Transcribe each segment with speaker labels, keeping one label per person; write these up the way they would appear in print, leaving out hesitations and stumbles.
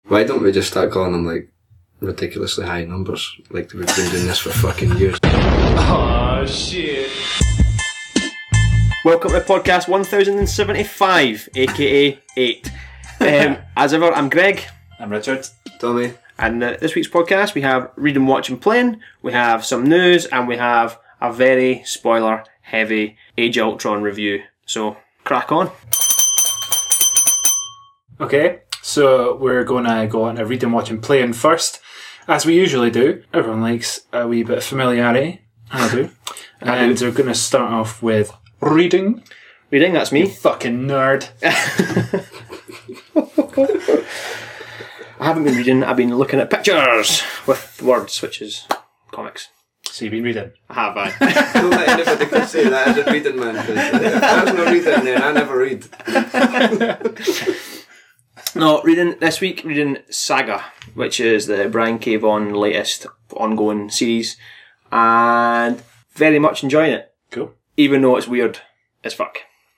Speaker 1: Why don't we just start calling them, like, ridiculously high numbers? Like, we've been doing this for fucking years.
Speaker 2: Oh, shit.
Speaker 3: Welcome to podcast 1075, aka 8. As ever, I'm Greg.
Speaker 2: I'm Richard.
Speaker 1: Tommy.
Speaker 3: And this week's podcast, we have Reading, Watching, Playing, we have some news, and we have a very spoiler-heavy Age of Ultron review. So, crack on.
Speaker 2: Okay, so we're going to go on to Reading, Watching, Playing first. As we usually do, everyone likes a wee bit of familiarity. I do. And we're going to start off with reading.
Speaker 3: Reading, that's me.
Speaker 2: You fucking nerd.
Speaker 3: I haven't been reading, I've been looking at pictures with words, which is comics.
Speaker 2: So you've been reading?
Speaker 3: I have, I.
Speaker 1: Don't let anybody say that as a reading man, because if there's no reading then I never read.
Speaker 3: No, reading this week, reading Saga, which is the Brian K. Vaughan latest ongoing series, and very much enjoying it.
Speaker 2: Cool.
Speaker 3: Even though it's weird as fuck.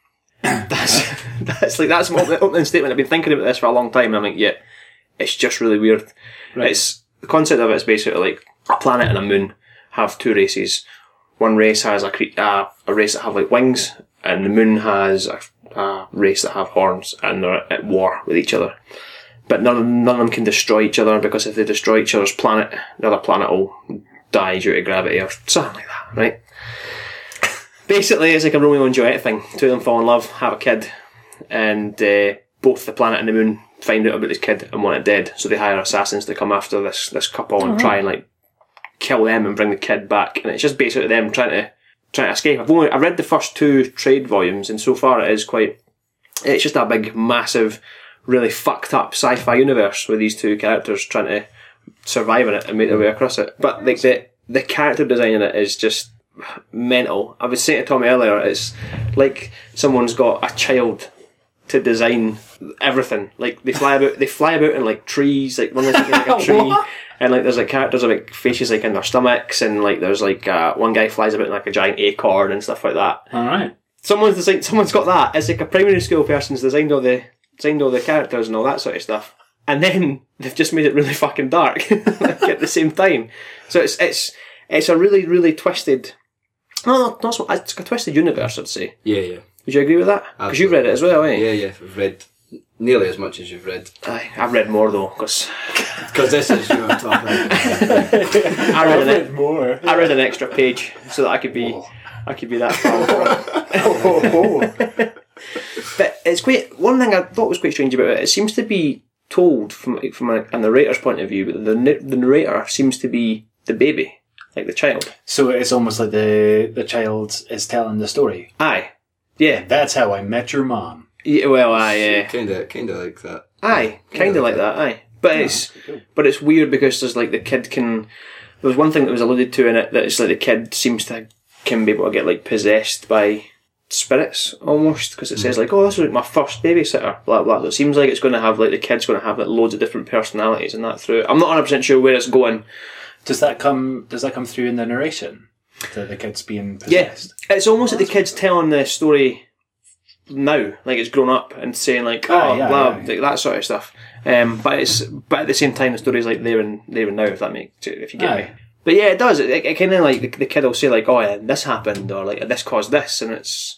Speaker 3: That's my opening statement. I've been thinking about this for a long time, and I'm like, yeah, it's just really weird.
Speaker 2: Right.
Speaker 3: It's the concept of it is basically like a planet and a moon have two races. One race has a race that have like wings, and the moon has a race that have horns, and they're at war with each other. But none of them can destroy each other, because if they destroy each other's planet, the other planet will die due to gravity or something like that, right? Basically, it's like a Romeo and Juliet thing. Two of them fall in love, have a kid, and both the planet and the moon find out about this kid and want it dead. So they hire assassins to come after this couple and try and like kill them and bring the kid back. And it's just basically them trying to escape. I read the first two trade volumes, and so far it's just a big, massive, really fucked up sci-fi universe with these two characters trying to survive in it and make their way across it. But like the character design in it is just mental. I was saying to Tommy earlier, it's like someone's got a child to design everything. Like they fly about in like trees, like one of them like a tree, and like there's like characters with like faces like in their stomachs, and like there's like one guy flies about in like a giant acorn and stuff like that.
Speaker 2: All right.
Speaker 3: Someone's got that. It's like a primary school person's designed all the characters and all that sort of stuff, and then they've just made it really fucking dark like, at the same time. So it's a really, really twisted. No, not so. It's a twisted universe, I'd say.
Speaker 1: Yeah.
Speaker 3: Would you agree with that? Because you've read it as well, eh?
Speaker 1: Yeah. I've read nearly as much as you've read.
Speaker 3: I've read more though, because
Speaker 1: this is your topic.
Speaker 3: I read
Speaker 2: more.
Speaker 3: I read an extra page so that I could be that powerful. But it's quite. One thing I thought was quite strange about it. It seems to be told from a narrator's point of view, but the narrator seems to be the baby. Like the child.
Speaker 2: So it's almost like the child is telling the story.
Speaker 3: Aye. Yeah.
Speaker 2: That's how I met your mom.
Speaker 3: Yeah, well, aye.
Speaker 1: Kinda like that.
Speaker 3: Aye. Kinda like that, aye. But it's weird because there's like the kid can. There was one thing that was alluded to in it that it's like the kid can be able to get like possessed by spirits almost, because it says like, oh, this is like my first babysitter, blah blah. So it seems like it's going to have like the kid's going to have like loads of different personalities and that through it. I'm not 100% sure where it's going.
Speaker 2: Does that come through in the narration? The kid's being possessed?
Speaker 3: Yeah. It's almost like the kid's telling the story now, like it's grown up and saying like, like that sort of stuff. But at the same time the story's like there and now, if you get me. But yeah, it does. It kind of like the kid will say like, oh yeah, this happened, or like this caused this, and it's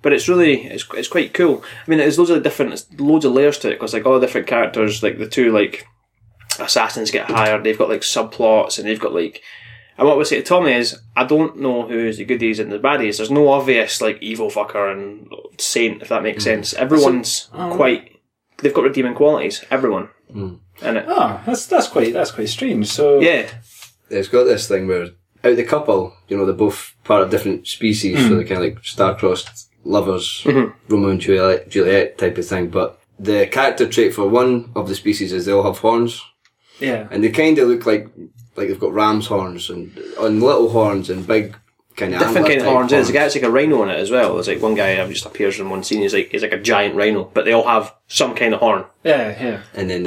Speaker 3: quite cool. I mean, there's loads of layers to it, because like all the different characters, like the two like assassins get hired, they've got like subplots, and they've got like, and what we say to Tommy is, I don't know who's the goodies and the baddies. There's no obvious like evil fucker and saint, if that makes sense. Everyone's they've got redeeming qualities. Everyone. In it.
Speaker 2: Oh, that's quite strange. So
Speaker 3: yeah,
Speaker 1: it's got this thing where out of the couple, they're both part of different species, so they're kind of like star-crossed lovers, Romeo and Juliet type of thing. But the character trait for one of the species is they all have horns.
Speaker 2: Yeah.
Speaker 1: And they kind of look like they've got ram's horns and little horns and big kind of
Speaker 3: different kind of horns. There's a guy that's like a rhino in it as well. There's like one guy who just appears in one scene. He's like a giant rhino, but they all have some kind of horn.
Speaker 2: Yeah.
Speaker 1: And then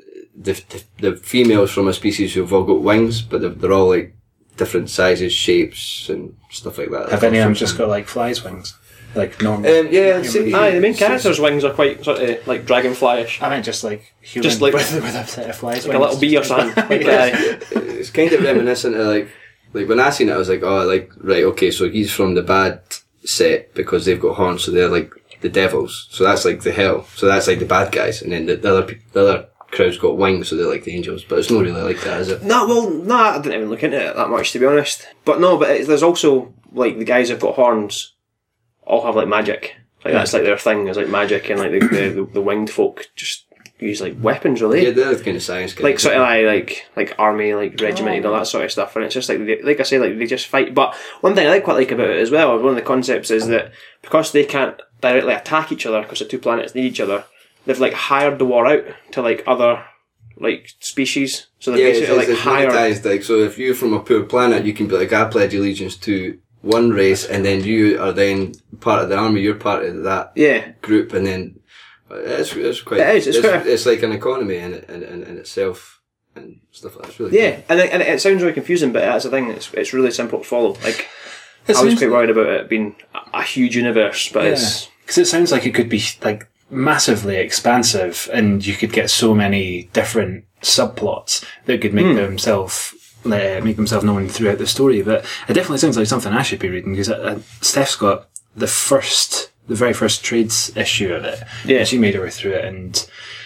Speaker 1: the females from a species who've all got wings, but they're all like different sizes, shapes, and stuff like that.
Speaker 2: Have any of them just got like flies' wings? normal.
Speaker 1: Yeah, see,
Speaker 3: Aye, the main character's wings are quite sort of like dragonfly-ish.
Speaker 2: I meant just like human,
Speaker 3: Just like-
Speaker 2: with a set of flies,
Speaker 3: Like a little bee or something. Like, aye.
Speaker 1: it's kind of reminiscent of like when I seen it, I was like, oh, like right, okay, so he's from the bad set because they've got horns, so they're like the devils. So that's like the hell. So that's like the bad guys, and then the other crowd's got wings, so they're like the angels. But it's not really like that, is it?
Speaker 3: No, I didn't even look into it that much, to be honest. But no, there's also like the guys who've got horns all have like magic. Like that's like their thing is like magic, and like the winged folk just use like weapons, really.
Speaker 1: Yeah, they're the kind of science guys.
Speaker 3: Like sort of like army, like regimented, all that sort of stuff, and it's just like I say, like they just fight. But one thing I quite like about it as well, one of the concepts is that because they can't directly attack each other because the two planets need each other, they've like hired the war out to like other like species. So they're basically like hired.
Speaker 1: Monetized, like, so if you're from a poor planet, you can be like, I pledge allegiance to one race, and then you are then part of the army. You're part of that group, and then. It's quite.
Speaker 3: It is.
Speaker 1: It's like an economy in itself and stuff like that. It's really
Speaker 3: cool. And it sounds really confusing, but that's the thing. It's really simple to follow. Like I was quite worried about it being a huge universe, but it's
Speaker 2: because it sounds like it could be like massively expansive, and you could get so many different subplots that could make themselves known throughout the story. But it definitely sounds like something I should be reading because Steph's got the very first trades issue of it.
Speaker 3: Yeah.
Speaker 2: She made her way through it, and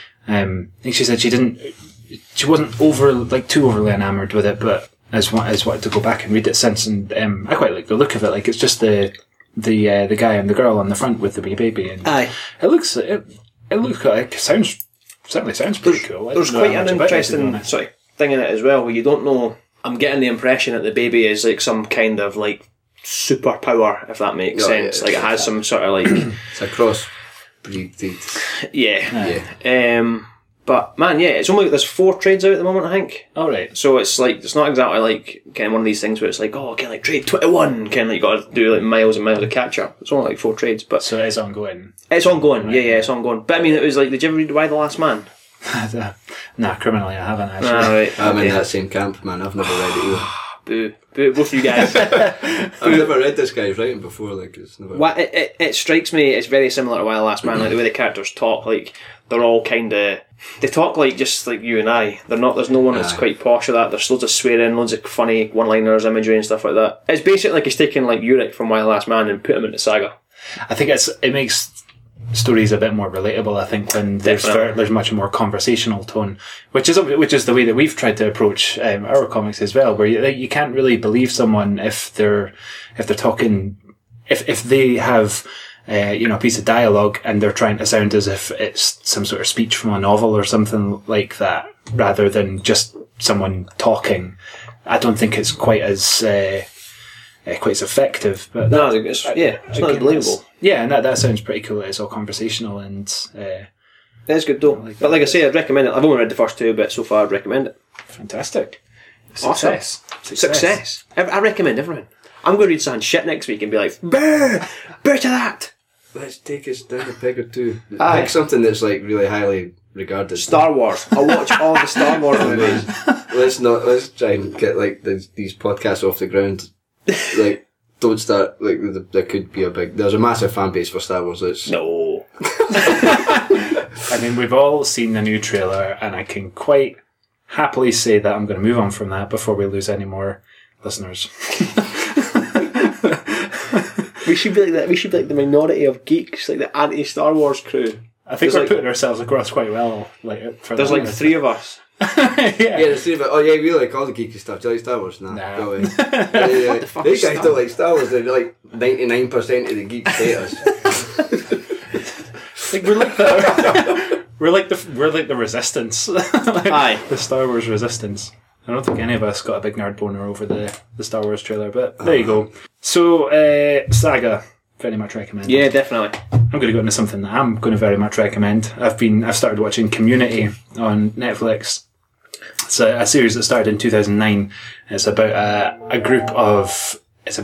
Speaker 2: I think she said she wasn't too overly enamoured with it, but has wanted to go back and read it since, and I quite like the look of it. Like it's just the guy and the girl on the front with the wee baby, and
Speaker 3: aye.
Speaker 2: It looks like certainly sounds pretty cool.
Speaker 3: There's quite an interesting sort of thing in it as well, where you don't know. I'm getting the impression that the baby is like some kind of like superpower, if that makes sense.
Speaker 1: Yeah,
Speaker 3: like it has some sort of like
Speaker 1: it's a cross breed.
Speaker 3: But man, it's only there's 4 trades out at the moment, I think.
Speaker 2: All right.
Speaker 3: So it's like it's not exactly like kind of one of these things where it's like, oh, kind of like trade 21, kind of like you got to do like miles and miles of catch up. It's only like 4 trades, but
Speaker 2: so it is ongoing.
Speaker 3: It's ongoing. Right. Yeah, it's ongoing. But I mean, it was like, did you ever read Why the Last Man?
Speaker 2: Nah, criminally I haven't actually.
Speaker 3: Right,
Speaker 1: I'm in that same camp, man. I've never read it either.
Speaker 3: Boo, both of you guys.
Speaker 1: I've never read this guy's writing before. Like it's never.
Speaker 3: It strikes me it's very similar to Why the Last Man. Like the way the characters talk, like they're all kind of they talk like just like you and I. They're not. There's no one that's quite posh or that. There's loads of swearing, loads of funny one-liners, imagery, and stuff like that. It's basically like he's taking like Urich from Why the Last Man and put him into Saga.
Speaker 2: I think it makes stories a bit more relatable, I think, when there's much more conversational tone, which is the way that we've tried to approach our comics as well, where you can't really believe someone if they're talking if they have a piece of dialogue and they're trying to sound as if it's some sort of speech from a novel or something like that, rather than just someone talking. I don't think it's quite as effective, but
Speaker 3: it's not believable.
Speaker 2: Yeah, and that sounds pretty cool. It's all conversational and
Speaker 3: it's good though. But like I say, I'd recommend it. I've only read the first 2, but so far I'd recommend it.
Speaker 2: Fantastic.
Speaker 3: Success. I recommend everyone. I'm going to read something shit next week and be like, bear to that.
Speaker 1: Let's take us down a peg or two. Pick something that's like really highly regarded.
Speaker 3: Star Wars. I'll watch all the Star Wars movies.
Speaker 1: Let's try and get like these podcasts off the ground. Like, don't start, like, there could be there's a massive fan base for Star Wars.
Speaker 3: No.
Speaker 2: I mean, we've all seen the new trailer, and I can quite happily say that I'm going to move on from that before we lose any more listeners.
Speaker 3: We should be like that. We should be like the minority of geeks, like the anti-Star Wars crew.
Speaker 2: I think we're putting ourselves across quite well.
Speaker 3: There's like 3 of us.
Speaker 1: There's 3 of us. Oh yeah, we like all the geeky stuff. Do you like Star Wars? No. Go away.
Speaker 3: What the fuck
Speaker 1: These guys don't like Star Wars. They're like 99% of the geeks hate us.
Speaker 2: Like we're like the Resistance.
Speaker 3: Aye.
Speaker 2: The Star Wars Resistance. I don't think any of us got a big nerd boner over the Star Wars trailer, but there you go. So, Saga, very much recommend.
Speaker 3: Yeah, definitely.
Speaker 2: I'm going to go into something that I'm going to very much recommend. I've started watching Community on Netflix. It's a series that started in 2009. It's about a group of It's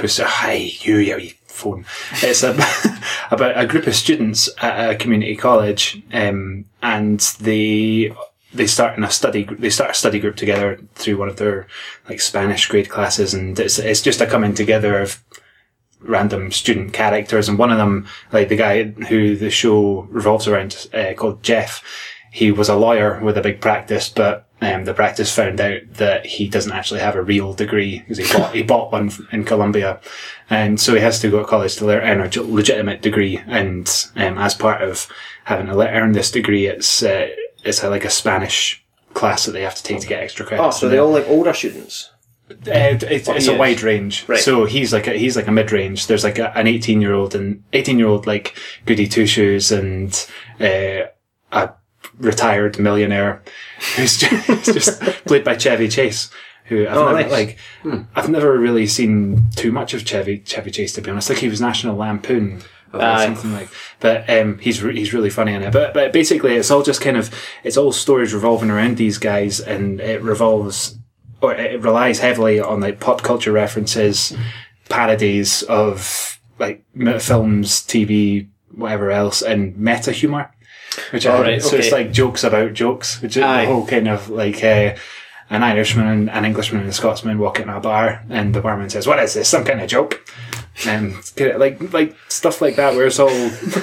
Speaker 2: about a group of students at a community college, and they start a study group together through one of their like Spanish grade classes, and it's just a coming together of random student characters, and one of them, like the guy who the show revolves around, called Jeff, he was a lawyer with a big practice, but the practice found out that he doesn't actually have a real degree because he bought one in Columbia, and so he has to go to college to earn a legitimate degree. And as part of having to earn this degree, it's like a Spanish class that they have to take to get extra credits.
Speaker 3: Oh, so they're all like older students.
Speaker 2: It's a wide range.
Speaker 3: Right.
Speaker 2: So he's like a mid-range. There's like an 18-year-old like goody two-shoes and a retired millionaire who's just played by Chevy Chase, who I've never really seen too much of Chevy Chase, to be honest. Like he was National Lampoon or something like. But he's really funny in it. But basically, it's all just it's all stories revolving around these guys, and it relies heavily on like pop culture references, parodies of like films, TV, whatever else, and meta humor. It's like jokes about jokes, which is the whole kind of like an Irishman, an Englishman, and a Scotsman walk in a bar, and the barman says, "What is this? Some kind of joke?" And like stuff like that, where it's all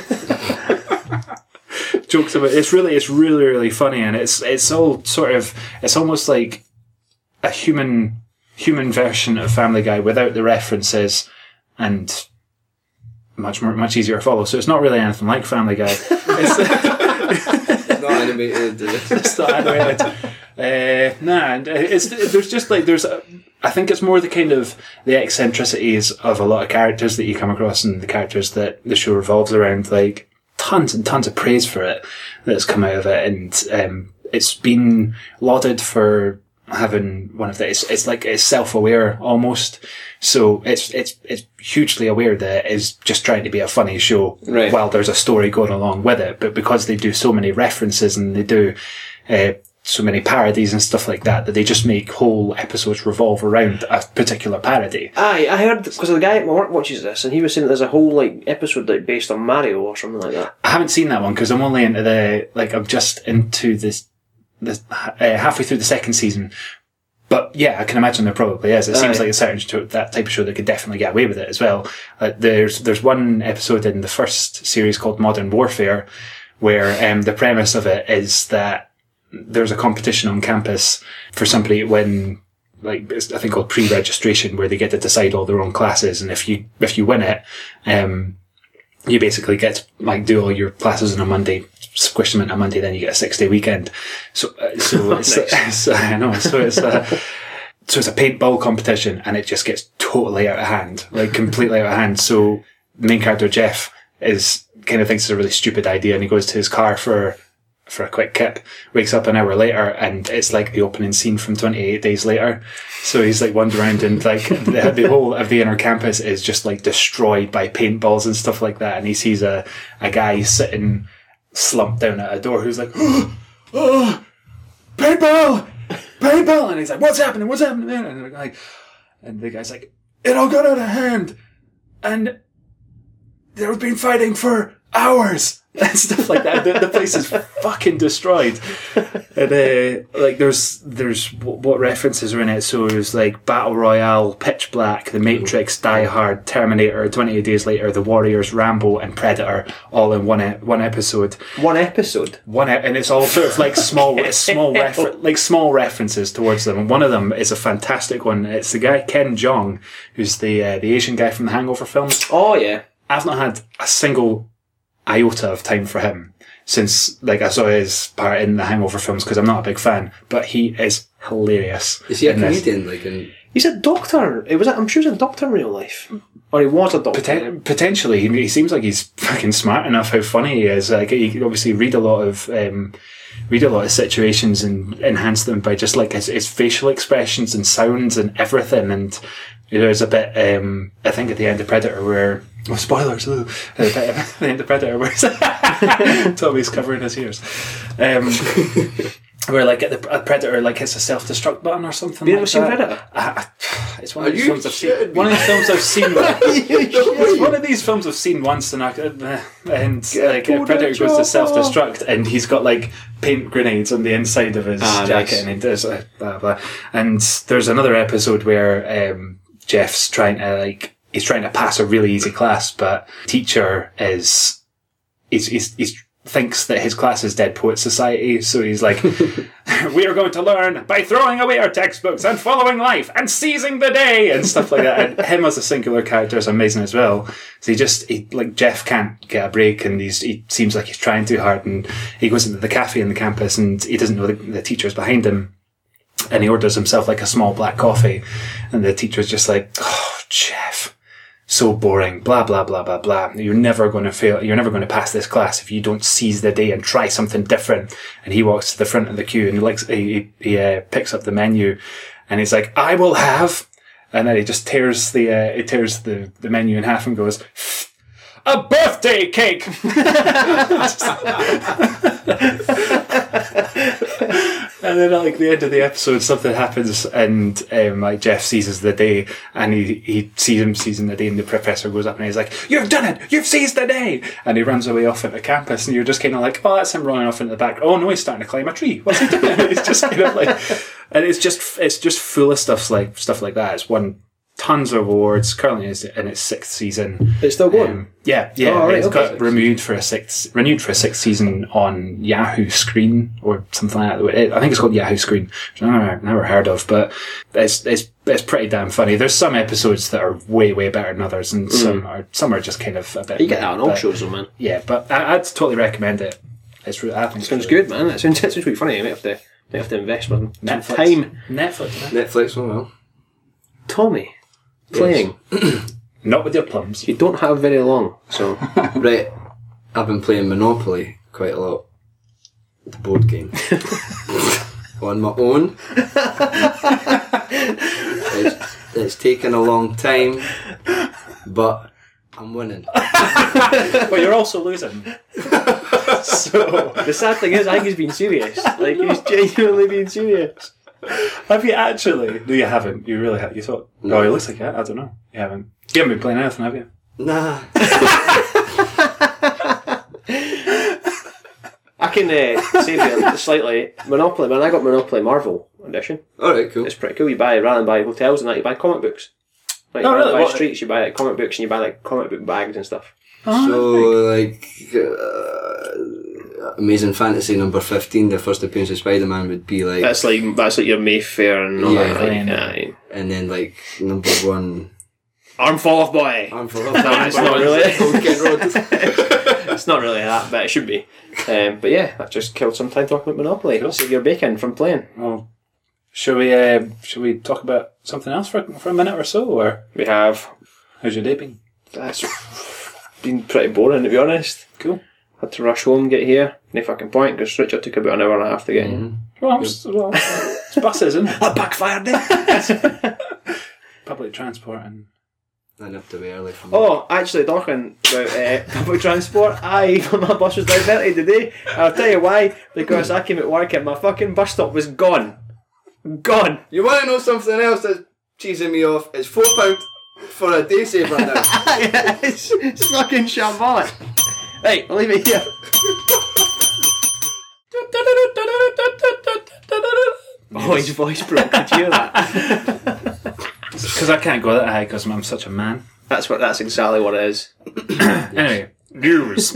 Speaker 2: jokes about. It's really funny, and it's all sort of, it's almost like a human version of Family Guy without the references, and much easier to follow. So it's not really anything like Family Guy. It's
Speaker 1: not animated.
Speaker 2: It's not animated. I think it's more the kind of the eccentricities of a lot of characters that you come across, and the characters that the show revolves around. Like tons and tons of praise for it that's come out of it, and it's been lauded for having one of the. It's like it's self-aware almost. So it's hugely aware that it is just trying to be a funny show while there's a story going along with it. But because they do so many references and they do so many parodies and stuff like that they just make whole episodes revolve around a particular parody.
Speaker 3: Aye, I heard, because the guy at my work watches this, and he was saying that there's a whole like episode like based on Mario or something like that.
Speaker 2: I haven't seen that one because I'm only into I'm just into this halfway through the second season. But yeah, I can imagine there probably is. It seems like a certain that type of show that could definitely get away with it as well. There's one episode in the first series called Modern Warfare where the premise of it is that there's a competition on campus for somebody to win, like it's a thing called pre-registration, where they get to decide all their own classes, and if you win it, you basically get to like do all your classes on a Monday, squish them into a Monday, then you get a 6-day weekend. So it's I know. So it's a paintball competition, and it just gets totally out of hand, like completely out of hand. So the main character Jeff kind of thinks it's a really stupid idea, and he goes to his car for a quick kip, wakes up an hour later, and it's like the opening scene from 28 Days Later. So he's like wandering around, and like the whole of the inner campus is just like destroyed by paintballs and stuff like that. And he sees a guy sitting slumped down at a door who's like, oh, paintball! And he's like, what's happening, man? And the guy's like, it all got out of hand, and they've been fighting for hours. And stuff like that. The place is fucking destroyed. And like there's what references are in it. So there's like Battle Royale, Pitch Black, The Matrix, Die Hard, Terminator, 28 Days Later, The Warriors, Rambo, and Predator, all in one episode.
Speaker 3: One episode.
Speaker 2: And it's all sort of like small references towards them. And one of them is a fantastic one. It's the guy Ken Jeong, who's the Asian guy from the Hangover films.
Speaker 3: Oh yeah.
Speaker 2: I've not had a single iota of time for him since like I saw his part in the Hangover films, because I'm not a big fan, but he is hilarious.
Speaker 1: Is he a comedian?
Speaker 3: He's a doctor. I'm sure he's a doctor in real life, or he was a doctor.
Speaker 2: Potentially, he seems like he's fucking smart enough. How funny he is! Like he can obviously read a lot of situations and enhance them by just like his facial expressions and sounds and everything. And there's a bit, I think at the end of Predator where, spoilers, at the end of Predator where Tommy's covering his ears. Where like a Predator like hits a self-destruct button or something.
Speaker 3: Have you
Speaker 2: like
Speaker 3: ever
Speaker 2: that.
Speaker 3: seen Predator?
Speaker 2: It's one of these films I've seen. One of these films I've seen. It's one of these films I've seen once, and like a Predator goes to self-destruct, and he's got like paint grenades on the inside of his jacket, nice. And he does blah blah. And there's another episode where Jeff's trying to like he's trying to pass a really easy class, but teacher is thinks that his class is Dead Poets Society, so he's like, we are going to learn by throwing away our textbooks and following life and seizing the day and stuff like that. And him as a singular character is amazing as well. So like Jeff can't get a break, and he seems like he's trying too hard, and he goes into the cafe in the campus and he doesn't know the teacher's behind him, and he orders himself like a small black coffee, and the teacher's just like, oh, Jeff, so boring, blah, blah, blah, blah, blah. You're never going to fail. You're never going to pass this class if you don't seize the day and try something different. And he walks to the front of the queue and he picks up the menu and he's like, I will have, and then he just tears the menu in half and goes, a birthday cake! And then at the end of the episode, something happens, and like Jeff seizes the day, and he sees him seizing the day, and the professor goes up and he's like, "You've done it! You've seized the day!" And he runs away off into campus, and you're just kind of like, "Oh, that's him running off into the back. Oh no, he's starting to climb a tree. What's he doing?" It's just kind of like, and it's just full of stuff like that. It's won tons of awards. Currently, is in its 6th season.
Speaker 3: It's still going.
Speaker 2: Yeah.
Speaker 3: Oh, right,
Speaker 2: it's
Speaker 3: okay.
Speaker 2: got renewed for a 6th season on Yahoo Screen or something like that. I think it's called Yahoo Screen, which I've never heard of, but it's pretty damn funny. There's some episodes that are way better than others, and some are just kind of a bit.
Speaker 3: You get that on all shows, though, man.
Speaker 2: Yeah, but I'd totally recommend it. It's really, I think
Speaker 3: it sounds good, man. It sounds really funny. You might have to invest some
Speaker 2: Netflix.
Speaker 3: time.
Speaker 2: Netflix.
Speaker 1: Oh well.
Speaker 3: Tommy, playing.
Speaker 2: Yes. Not with your plums.
Speaker 3: You don't have very long, so.
Speaker 1: Right, I've been playing Monopoly quite a lot. The board game. On my own. It's taken a long time, but I'm winning.
Speaker 2: But you're also losing. So
Speaker 3: The sad thing is, I think he's being serious. Like, he's genuinely being serious.
Speaker 2: have you actually? No, you haven't. You really have. You thought? No, it looks like it. I don't know. You haven't. You haven't been playing anything, have you?
Speaker 1: Nah.
Speaker 3: I can save you slightly. Monopoly, man. I got Monopoly Marvel edition.
Speaker 1: Alright, cool.
Speaker 3: It's pretty cool. Rather than buy hotels and that, you buy comic books. Like,
Speaker 2: Oh,
Speaker 3: rather
Speaker 2: really?
Speaker 3: than buy
Speaker 2: What?
Speaker 3: streets, you buy like comic books, and you buy like comic book bags and stuff.
Speaker 1: So, like, Amazing Fantasy number 15, the first appearance of Spider-Man would be like...
Speaker 3: That's like your Mayfair and all
Speaker 1: Yeah,
Speaker 3: that. Like,
Speaker 2: yeah.
Speaker 1: And then, like, number 1...
Speaker 3: Arm fall off, boy.
Speaker 1: I'm for
Speaker 3: No, it's not really.
Speaker 1: Old Kent Road.
Speaker 3: It's not really that, but it should be. But yeah, that just killed some time talking about Monopoly.
Speaker 2: Cool.
Speaker 3: Save your bacon from playing.
Speaker 2: Well, should we talk about something else for a minute or so, or
Speaker 3: We have.
Speaker 2: how's your day been?
Speaker 3: That's been pretty boring, to be honest.
Speaker 2: Cool.
Speaker 3: Had to rush home, get here. No fucking point, because Richard took about an hour and a half to get here.
Speaker 2: Well, it's buses, isn't it?
Speaker 3: That backfired, then.
Speaker 2: Public transport and.
Speaker 1: Then up to be early for me.
Speaker 3: Oh, actually, talking about public transport, my bus was diverted today. I'll tell you why. Because I came at work and my fucking bus stop was gone. Gone.
Speaker 1: You want to know something else that's cheesing me off? It's £4 for a day saver now.
Speaker 3: Yeah, it's fucking shambolic. Right, I'll leave it here. Oh, his voice broke. Did you hear that?
Speaker 2: Because I can't go that high because I'm such a man.
Speaker 3: That's exactly what it is.
Speaker 2: Anyway, news.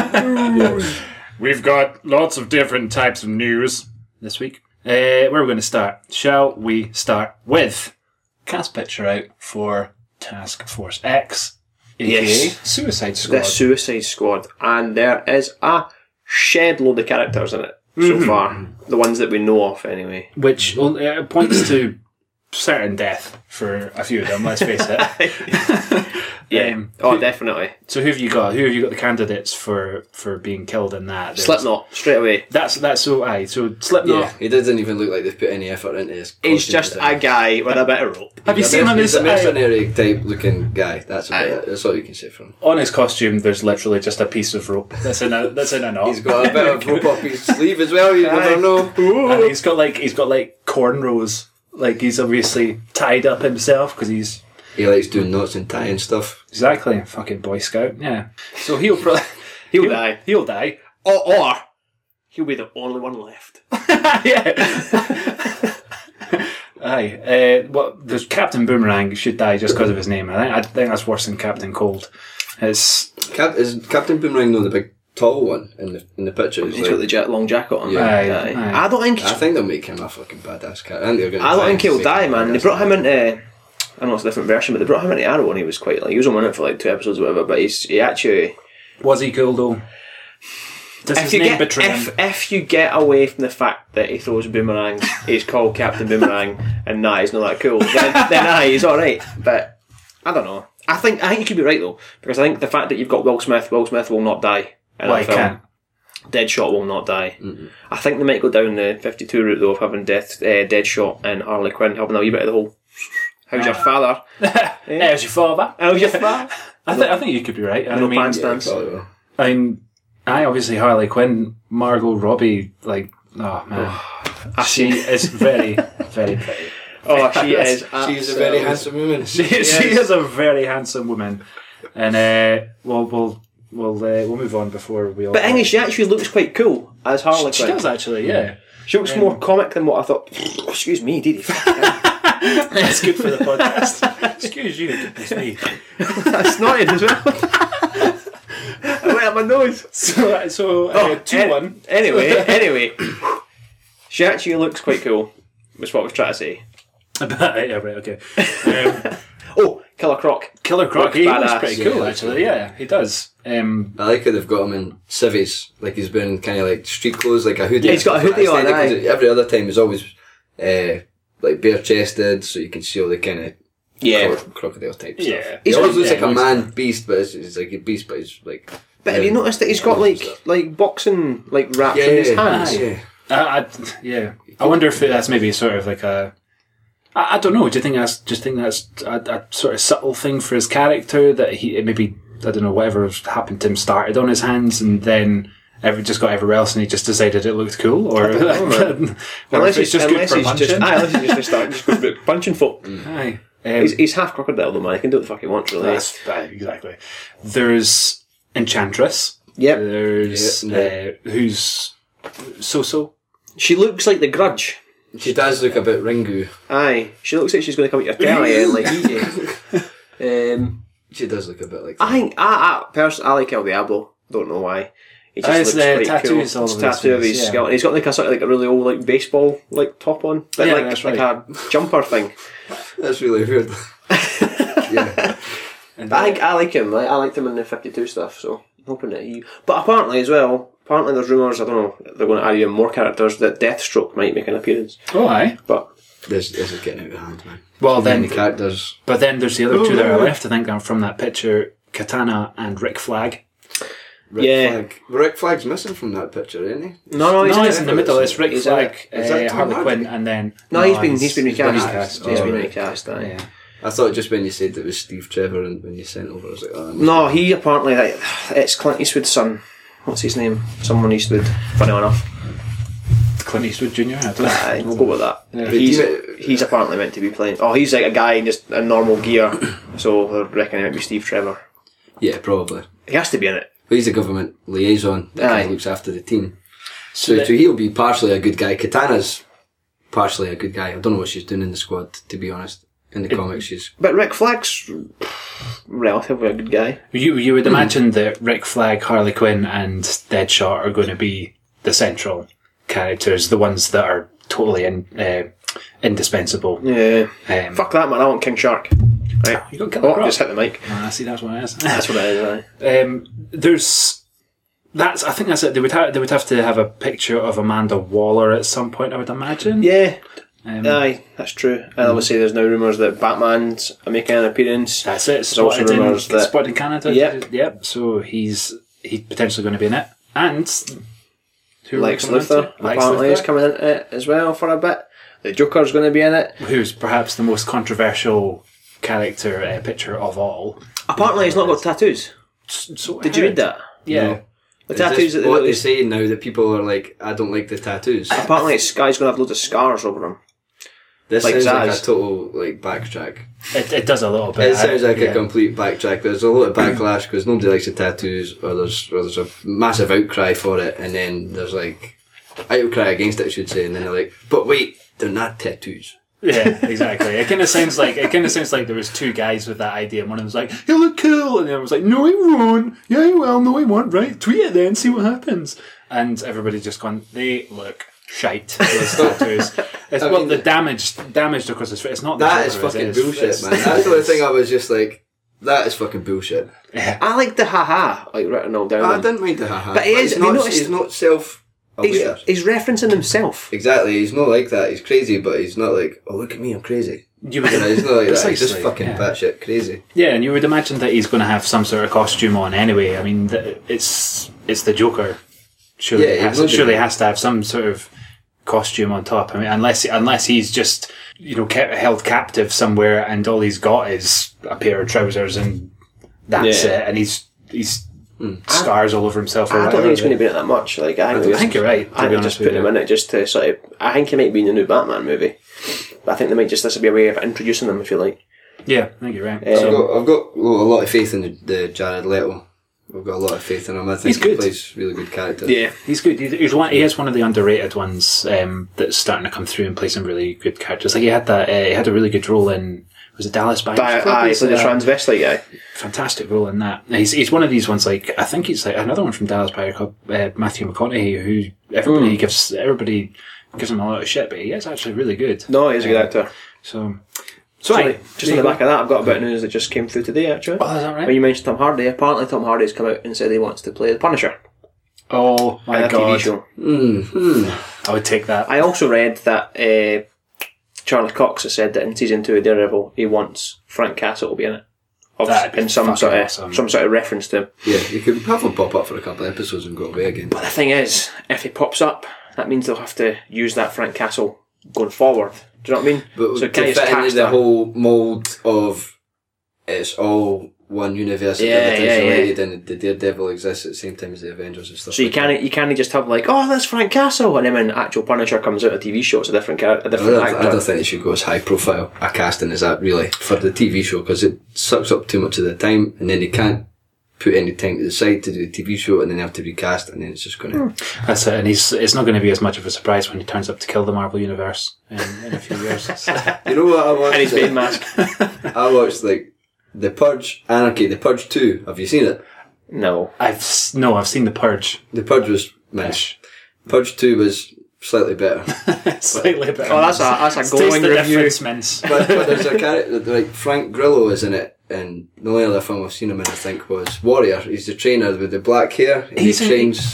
Speaker 2: We've got lots of different types of news this week. Where are we going to start? Shall we start with cast picture out for Task Force X, aka
Speaker 3: Yes.
Speaker 2: Suicide Squad.
Speaker 3: The Suicide Squad, and there is a shed load of characters in it so far. The ones that we know of, anyway.
Speaker 2: Which points to certain death for a few of them, let's face it.
Speaker 3: Yeah. Definitely.
Speaker 2: So who have you got? Who have you got the candidates for being killed in that? There's-
Speaker 3: Slipknot, straight away.
Speaker 2: That's so aye. So Slipknot.
Speaker 1: Yeah, he doesn't even look like they've put any effort into his
Speaker 3: He's
Speaker 1: costume
Speaker 3: just
Speaker 1: design.
Speaker 3: a guy with a bit of rope.
Speaker 2: Have you seen him?
Speaker 1: He's a
Speaker 2: Aye.
Speaker 1: mercenary type looking guy. That's about it. That's all you can say for him.
Speaker 2: On his costume, there's literally just a piece of rope that's in a knot.
Speaker 1: He's got a bit of rope up his sleeve as well. You never know.
Speaker 2: And he's got like cornrows. Like he's obviously tied up himself because he's
Speaker 1: He likes doing knots and tying stuff.
Speaker 2: exactly a fucking Boy Scout. Yeah. So he'll probably
Speaker 3: He'll die.
Speaker 2: He'll die.
Speaker 3: Or he'll be the only one left.
Speaker 2: Yeah. Aye. There's Captain Boomerang should die just because of his name. I think that's worse than Captain Cold.
Speaker 1: Is Captain Boomerang the big tall one in the picture?
Speaker 3: He's got the long jacket on.
Speaker 1: Yeah.
Speaker 2: Aye.
Speaker 3: I think
Speaker 1: they'll make him a fucking badass cat. I
Speaker 3: don't think he'll die, man. They brought him into. I know it's a different version, but they brought him into Arrow and he was quite he was on it for like 2 episodes or whatever. But he actually
Speaker 2: was he cool though? Does his name betray him?
Speaker 3: If you get away from the fact that he throws boomerangs, he's called Captain Boomerang, and he's not that cool. Then he's all right. But I don't know. I think you could be right though, because I think the fact that you've got Will Smith will not die.
Speaker 2: Well, he can't.
Speaker 3: Deadshot will not die. Mm-hmm. I think they might go down the 52 route though of having Deadshot and Harley Quinn helping a wee bit of the whole. How's your father?
Speaker 2: How's your father?
Speaker 3: How's your father?
Speaker 2: I think you could be right.
Speaker 3: No pants dance.
Speaker 2: I obviously Harley Quinn, Margot Robbie, oh man, she is very, very pretty.
Speaker 3: Oh, she is.
Speaker 1: She's a very handsome woman.
Speaker 2: She is a very handsome woman, and we'll move on before we all.
Speaker 3: But English, she actually looks quite cool as Harley Quinn.
Speaker 2: She does actually, yeah.
Speaker 3: She looks more comic than what I thought. Excuse me, did he?
Speaker 2: That's good for the podcast. Excuse you, goodness me.
Speaker 3: I snorted as well. I went up my nose.
Speaker 2: 2-1.
Speaker 3: Anyway, she actually looks quite cool. Was what I was trying to say.
Speaker 2: Yeah, right, okay.
Speaker 3: Killer Croc.
Speaker 2: Killer Croc, he looks pretty cool actually. Yeah, he does.
Speaker 1: I like how they've got him in civvies, like he's wearing kind of like street clothes, like a hoodie.
Speaker 3: Yeah, he's got a hoodie on.
Speaker 1: Every other time he's always like bare chested, so you can see all the kind of crocodile type stuff. He always looks like a man beast, but he's like a beast, but he's like.
Speaker 3: But have you noticed that he's got like boxing wraps in his hands?
Speaker 2: Yeah. I wonder if that's maybe sort of like a. I don't know. Do you think that's a sort of subtle thing for his character that he maybe I don't know whatever happened to him started on his hands and then just got everywhere else and he just decided it looked cool or
Speaker 3: unless he's just good for punching. Unless he's just started punching folk.
Speaker 2: Aye.
Speaker 3: He's half crocodile though, man. He can do what the fuck he wants, really.
Speaker 2: Exactly. There's Enchantress.
Speaker 3: Yep.
Speaker 2: There's who's So.
Speaker 3: She looks like the Grudge.
Speaker 1: She does look a bit Ringu.
Speaker 3: Aye. She looks like she's going to come at your telly and eat you.
Speaker 1: She does look a bit like that.
Speaker 3: I think, personally, I like El Diablo. Don't know why. He just looks quite cool. It's tattoo of his skeleton. He's got like a sort of a really old baseball top on.
Speaker 2: That's right.
Speaker 3: Like a jumper thing.
Speaker 1: That's really weird. Yeah.
Speaker 3: But I think I like him. I liked him in the 52 stuff, so I'm hoping that he... But apparently there's rumours, I don't know, they're going to add even more characters, that Deathstroke might make an appearance.
Speaker 2: Oh, aye.
Speaker 3: But...
Speaker 1: This is getting out of hand, man.
Speaker 2: Well, then...
Speaker 1: The characters...
Speaker 2: But then there's the other two that are left, I think, from that picture, Katana and Rick Flag.
Speaker 1: Rick Flag's missing from that picture, isn't he?
Speaker 3: No,
Speaker 2: he's in the middle. It's Rick Flag, Harley Quinn, and then...
Speaker 3: No, he's been recast. He's been recast, aye.
Speaker 2: Yeah.
Speaker 1: I thought just when you said it was Steve Trevor and when you sent over, I was like, oh...
Speaker 3: No, he apparently... it's Clint Eastwood's son. What's his name? Someone Eastwood. Funny enough.
Speaker 2: Clint Eastwood Jr.
Speaker 3: Aye, we'll go with that.
Speaker 2: Yeah.
Speaker 3: He's apparently meant to be playing... Oh, he's like a guy in just a normal gear. So I reckon it might be Steve Trevor.
Speaker 1: Yeah, probably.
Speaker 3: He has to be in it.
Speaker 1: But he's a government liaison that kind of looks after the team. So he'll be partially a good guy. Katana's partially a good guy. I don't know what she's doing in the squad, to be honest. In the comics, she's...
Speaker 3: But Rick Flag's relatively a good guy.
Speaker 2: You would imagine that Rick Flag, Harley Quinn and Deadshot are going to be the central characters, the ones that are totally indispensable.
Speaker 3: Yeah. Fuck that, man. I want King Shark. Right.
Speaker 2: You got Killer Croc.
Speaker 3: Just hit the mic.
Speaker 2: I see, that's what it is.
Speaker 3: That's what it is,
Speaker 2: I think that's it. They would have to have a picture of Amanda Waller at some point, I would imagine.
Speaker 3: Yeah. Aye, that's true. And obviously there's now rumours that Batman's making an appearance.
Speaker 2: That's it.
Speaker 3: There's also rumours that...
Speaker 2: Spotted in Canada.
Speaker 3: Yep.
Speaker 2: So he's potentially going to be in it. And...
Speaker 3: Lex Luthor apparently is coming in it as well for a bit. The Joker's going to be in it.
Speaker 2: Who's perhaps the most controversial character picture of all.
Speaker 3: Apparently he's not got tattoos.
Speaker 2: So
Speaker 3: did you read that?
Speaker 2: Yeah.
Speaker 1: No.
Speaker 3: The tattoos that
Speaker 1: what they say now that people are like, I don't like the tattoos.
Speaker 3: Apparently this guy's going to have loads of scars over him.
Speaker 1: This sounds like a total backtrack.
Speaker 2: It does a little bit.
Speaker 1: It sounds like a complete backtrack. There's a lot of backlash because nobody likes the tattoos, or there's a massive outcry for it, and then there's like outcry against it, I should say, and then they're like, but wait, they're not tattoos.
Speaker 2: Yeah, exactly. It kind of sounds like there was two guys with that idea. And one of them was like, "He'll look cool," and the other was like, "No, he won't." "Yeah, he will. No, he won't." "Right, tweet it then, see what happens." And everybody just gone, "They look shite." Those tattoos. The damaged across his face. It's not
Speaker 1: that is fucking bullshit, man. That's the only thing I was just like, that is fucking bullshit.
Speaker 2: Yeah.
Speaker 3: I like the haha, like written all down.
Speaker 1: I didn't mind the haha,
Speaker 3: but he's
Speaker 1: not self.
Speaker 3: He's referencing himself.
Speaker 1: Exactly, he's not like that. He's crazy, but he's not like, "Oh, look at me, I'm crazy." He's not like that. He's just fucking batshit crazy.
Speaker 2: Yeah, and you would imagine that he's going to have some sort of costume on anyway. I mean, it's the Joker. Surely has to have some sort of costume on top. I mean, unless he's just held captive somewhere and all he's got is a pair of trousers and that's it, and he's scars all over himself.
Speaker 3: I don't think he's going to be in it that much. Like I
Speaker 2: think you're right.
Speaker 3: I think just put him in it just to sort of. I think he might be in the new Batman movie, but I think this will be a way of introducing him, if you like.
Speaker 2: Yeah, I think you're right.
Speaker 1: I've got a lot of faith in the Jared Leto. I've got a lot of faith in him. I think he plays really good characters.
Speaker 2: Yeah, he's good. He is one of the underrated ones that's starting to come through and play some really good characters. Like he had a really good role in. Was it Dallas Buyers Club?
Speaker 3: He's the transvestite guy.
Speaker 2: Fantastic role in that. He's one of these ones, like, I think it's like another one from Dallas Buyers Club, Matthew McConaughey, who everybody gives him a lot of shit, but he is actually really good.
Speaker 3: No, he's a good actor.
Speaker 2: So
Speaker 3: right, just on the back of that, I've got a bit of news that just came through today, actually.
Speaker 2: Oh, is that right?
Speaker 3: When you mentioned Tom Hardy, apparently Tom Hardy's come out and said he wants to play the Punisher.
Speaker 2: Oh my god.
Speaker 3: TV show.
Speaker 2: I would take that.
Speaker 3: I also read that Charlie Cox has said that in season 2 of Daredevil he wants Frank Castle to be in it. In some sort of reference to him.
Speaker 1: Yeah, you could have him pop up for a couple of episodes and go away again.
Speaker 3: But the thing is, if he pops up, that means they'll have to use that Frank Castle going forward. Do you know what I mean?
Speaker 1: But
Speaker 3: so
Speaker 1: to fit into the whole mould of it's all one universe and everything's related and the Daredevil exists at the same time as the Avengers and stuff.
Speaker 3: So you can't just have like, oh, that's Frank Castle, and then when actual Punisher comes out of a TV show, it's a different actor.
Speaker 1: I don't think it should go as high profile a casting as that really for the TV show, because it sucks up too much of the time, and then they can't put any time to the side to do the TV show, and then they have to recast, and then it's just going to...
Speaker 2: That's it, and it's not going to be as much of a surprise when he turns up to kill the Marvel Universe in a few years.
Speaker 1: You know what I watched?
Speaker 3: And his face mask.
Speaker 1: I watched like The Purge, Anarchy, The Purge 2. Have you seen it?
Speaker 3: No.
Speaker 2: I've seen The Purge.
Speaker 1: The Purge was mish. Purge 2 was slightly better.
Speaker 2: Slightly better.
Speaker 3: Oh, that's a glowing review.
Speaker 1: But there's a character, like Frank Grillo is in it, and the only other film I've seen him in, I think, was Warrior. He's the trainer with the black hair. He trains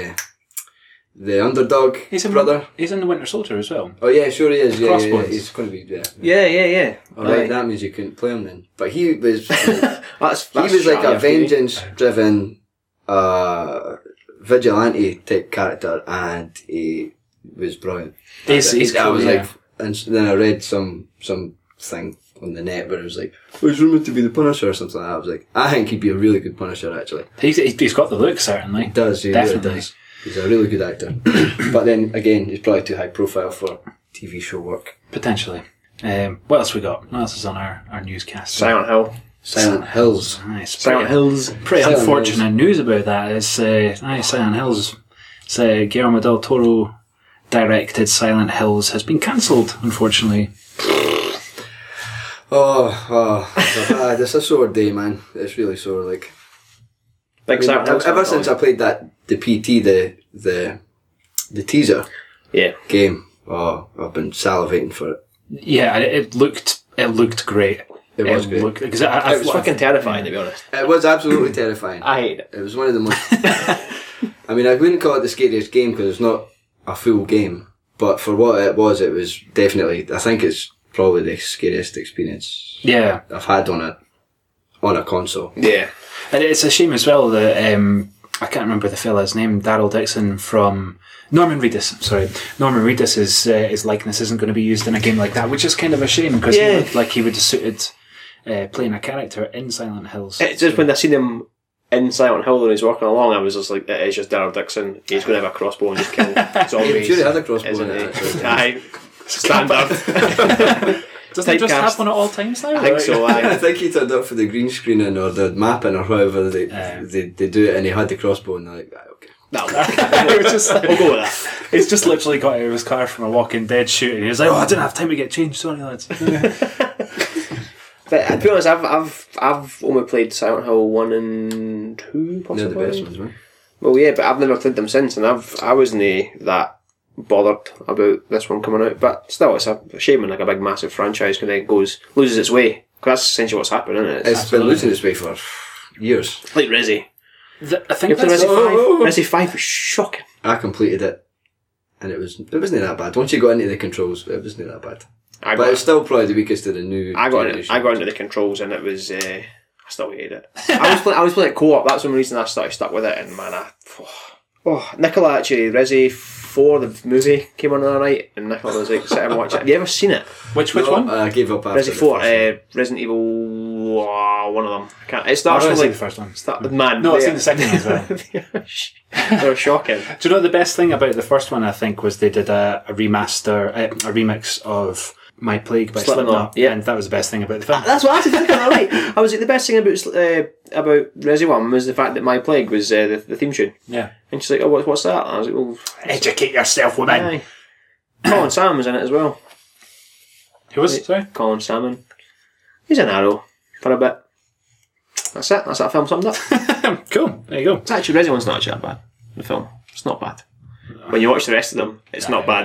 Speaker 1: the underdog brother.
Speaker 2: He's in The Winter Soldier as well.
Speaker 1: Oh yeah, sure he is. Yeah,
Speaker 3: Crossbones.
Speaker 1: He's going to be.
Speaker 3: Yeah.
Speaker 1: Alright, that means you couldn't play him then. But he was.
Speaker 3: That's
Speaker 1: he was like a vengeance-driven, vigilante type character, and he was brilliant.
Speaker 2: He's
Speaker 1: I was
Speaker 2: cool,
Speaker 1: like, and then I read some thing on the net where it was like, he's rumoured to be the Punisher or something like that. I was like, I think he'd be a really good Punisher actually.
Speaker 2: He's got the look, certainly.
Speaker 1: He does, he
Speaker 2: definitely
Speaker 1: really does. He's a really good actor. But then again, he's probably too high profile for TV show work.
Speaker 2: Potentially. What else we got? What else is on our newscast?
Speaker 3: Silent Hill.
Speaker 1: Silent Hills.
Speaker 2: Nice.
Speaker 3: Silent Hills.
Speaker 2: Pretty unfortunate news about that is Silent Hills. Guillermo del Toro directed Silent Hills has been cancelled, unfortunately.
Speaker 1: It's a sore day, man. It's really sore. Like, ever since I played the PT, the teaser game, I've been salivating for it.
Speaker 2: Yeah, it looked great.
Speaker 1: It was great.
Speaker 3: It was fucking terrifying, to be honest.
Speaker 1: It was absolutely terrifying.
Speaker 3: I hate it.
Speaker 1: It was one of the most... I mean, I wouldn't call it the scariest game because it's not a full game, but for what it was definitely, I think it's probably the scariest experience I've had on a console.
Speaker 3: Yeah.
Speaker 2: And it's a shame as well that, I can't remember the fella's name, Daryl Dixon from Norman Reedus. Sorry, Norman Reedus his likeness isn't going to be used in a game like that, which is kind of a shame because he looked like he would have suited playing a character in Silent Hills.
Speaker 3: It's just when I seen him in Silent Hill when he's walking along, I was just like, it's just Daryl Dixon. He's going to have a crossbow and just kill zombies.
Speaker 1: I'm sure he had a crossbow in it,
Speaker 3: actually. Aye. Stand up.
Speaker 2: Doesn't he just have one at all times now?
Speaker 3: I think so,
Speaker 1: I think he turned up for the green screening or the mapping or whatever they do it, and he had the crossbow, and they're like, okay.
Speaker 3: No,
Speaker 2: It was just like,
Speaker 3: we'll go with that.
Speaker 2: he's just literally got out of his car from a Walking Dead shooting. He was like, "Oh, I didn't have time to get changed. Sorry, lads."
Speaker 3: But to be honest, I've only played Silent Hill 1 and 2, possibly.
Speaker 1: They're the best ones, man.
Speaker 3: Well, yeah, but I've never played them since, and I wasn't that bothered about this one coming out. But still, it's a shame when like a big massive franchise kind of loses its way. Because that's essentially what's happened, isn't it?
Speaker 1: It's been losing its way for years.
Speaker 3: Like Resi.
Speaker 2: I think
Speaker 3: You played
Speaker 2: that's
Speaker 3: Resi 5? Resi 5 was shocking.
Speaker 1: I completed it, and it wasn't that bad. Once you got into the controls, it wasn't that bad. But it's still probably the weakest of the new.
Speaker 3: I got into the controls, and it was. I still hated it. I was playing it co-op. That's one reason I stuck with it. And man, Nicola actually Resi 4, the movie came on the other night, and Nicola was like sitting watching it. Have you ever seen it?
Speaker 2: which one?
Speaker 1: I gave up after
Speaker 3: Resi 4, Resident Evil, one of them. I can't. It starts
Speaker 2: I've
Speaker 3: with
Speaker 2: seen
Speaker 3: like
Speaker 2: the first one.
Speaker 3: man.
Speaker 2: No, I've seen the second one as well.
Speaker 3: They were shocking.
Speaker 2: Do you know the best thing about the first one? I think was they did a remix of My Plague by Slipknot,
Speaker 3: yeah.
Speaker 2: and that was the best thing about the film.
Speaker 3: That's what I was thinking. Right, I was like, the best thing about Resi 1 was the fact that My Plague was the theme tune.
Speaker 2: Yeah,
Speaker 3: And she's like, "Oh, what's that?" And I was like, "Well,
Speaker 2: educate yourself, woman.
Speaker 3: aye." Colin Salmon was in it as well.
Speaker 2: Who was it? Sorry.
Speaker 3: Colin Salmon. He's an Arrow for a bit. That's it. That's that film summed up.
Speaker 2: Cool. There you go.
Speaker 3: It's actually Resi 1's not actually that bad. The film, it's not bad. When you watch the rest of them, it's not bad.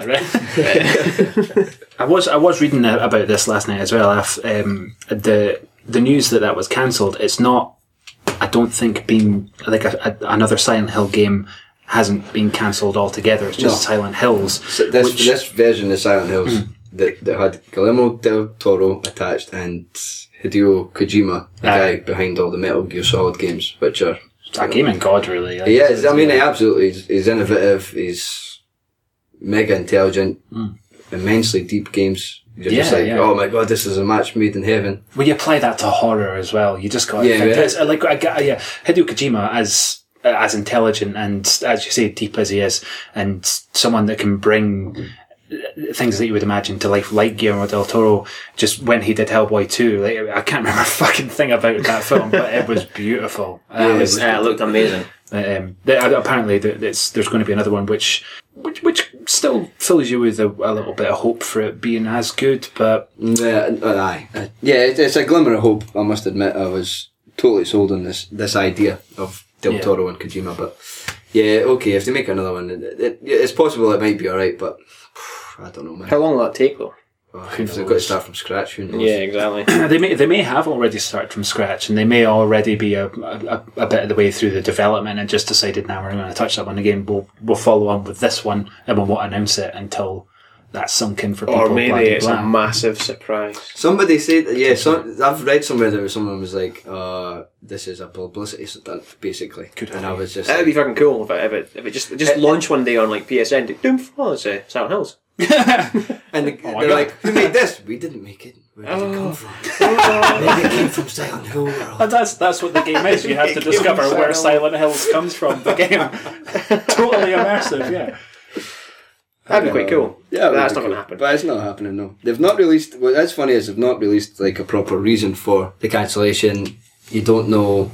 Speaker 2: I was reading about this last night as well. The news that was cancelled. It's not. I don't think being like another Silent Hill game hasn't been cancelled altogether. It's just Silent Hills.
Speaker 1: So this version of Silent Hills that had Guillermo del Toro attached and Hideo Kojima, the guy behind all the Metal Gear Solid games, which are
Speaker 2: a gaming god, really.
Speaker 1: He is. I mean, he absolutely. He's innovative. He's mega intelligent. Immensely deep games. You're just like, oh my god, this is a match made in heaven.
Speaker 2: Well, you apply that to horror as well. You just got to think. It's like Hideo Kojima as intelligent and, as you say, deep as he is, and someone that can bring things that you would imagine to life, like Guillermo del Toro. Just when he did Hellboy 2, like, I can't remember a fucking thing about that film, but it was beautiful.
Speaker 3: It looked amazing.
Speaker 2: Apparently, there's going to be another one which still fills you with a little bit of hope for it being as good, but
Speaker 1: it's a glimmer of hope. I must admit, I was totally sold on this idea of Del Toro and Kojima, but if they make another one, it's possible it might be alright, but I don't know, man.
Speaker 3: How long will that take, though?
Speaker 1: If they've got to start from scratch, who knows?
Speaker 3: Yeah, exactly.
Speaker 2: They may have already started from scratch, and they may already be a bit of the way through the development and just decided, now we're going to touch that one again. We'll follow on with this one, and we won't announce it until that's sunk in for people.
Speaker 3: Or maybe it's a massive surprise.
Speaker 1: Somebody said, I've read somewhere that someone was like, this is a publicity stunt, basically. And I was just,
Speaker 3: it'd be fucking cool if it just launched one day on like PSN. It's Silent Hills.
Speaker 1: And they're like, who made this? We didn't make it. Where did it come from? Maybe it came from Silent Hill World.
Speaker 2: And that's what the game is. You have to discover where Silent Hills comes from. The game. Totally immersive, yeah.
Speaker 3: That'd be quite cool.
Speaker 1: Yeah,
Speaker 3: that's not going to happen.
Speaker 1: But it's not happening, no. They've not released, what's funny is they've not released like a proper reason for the cancellation. You don't know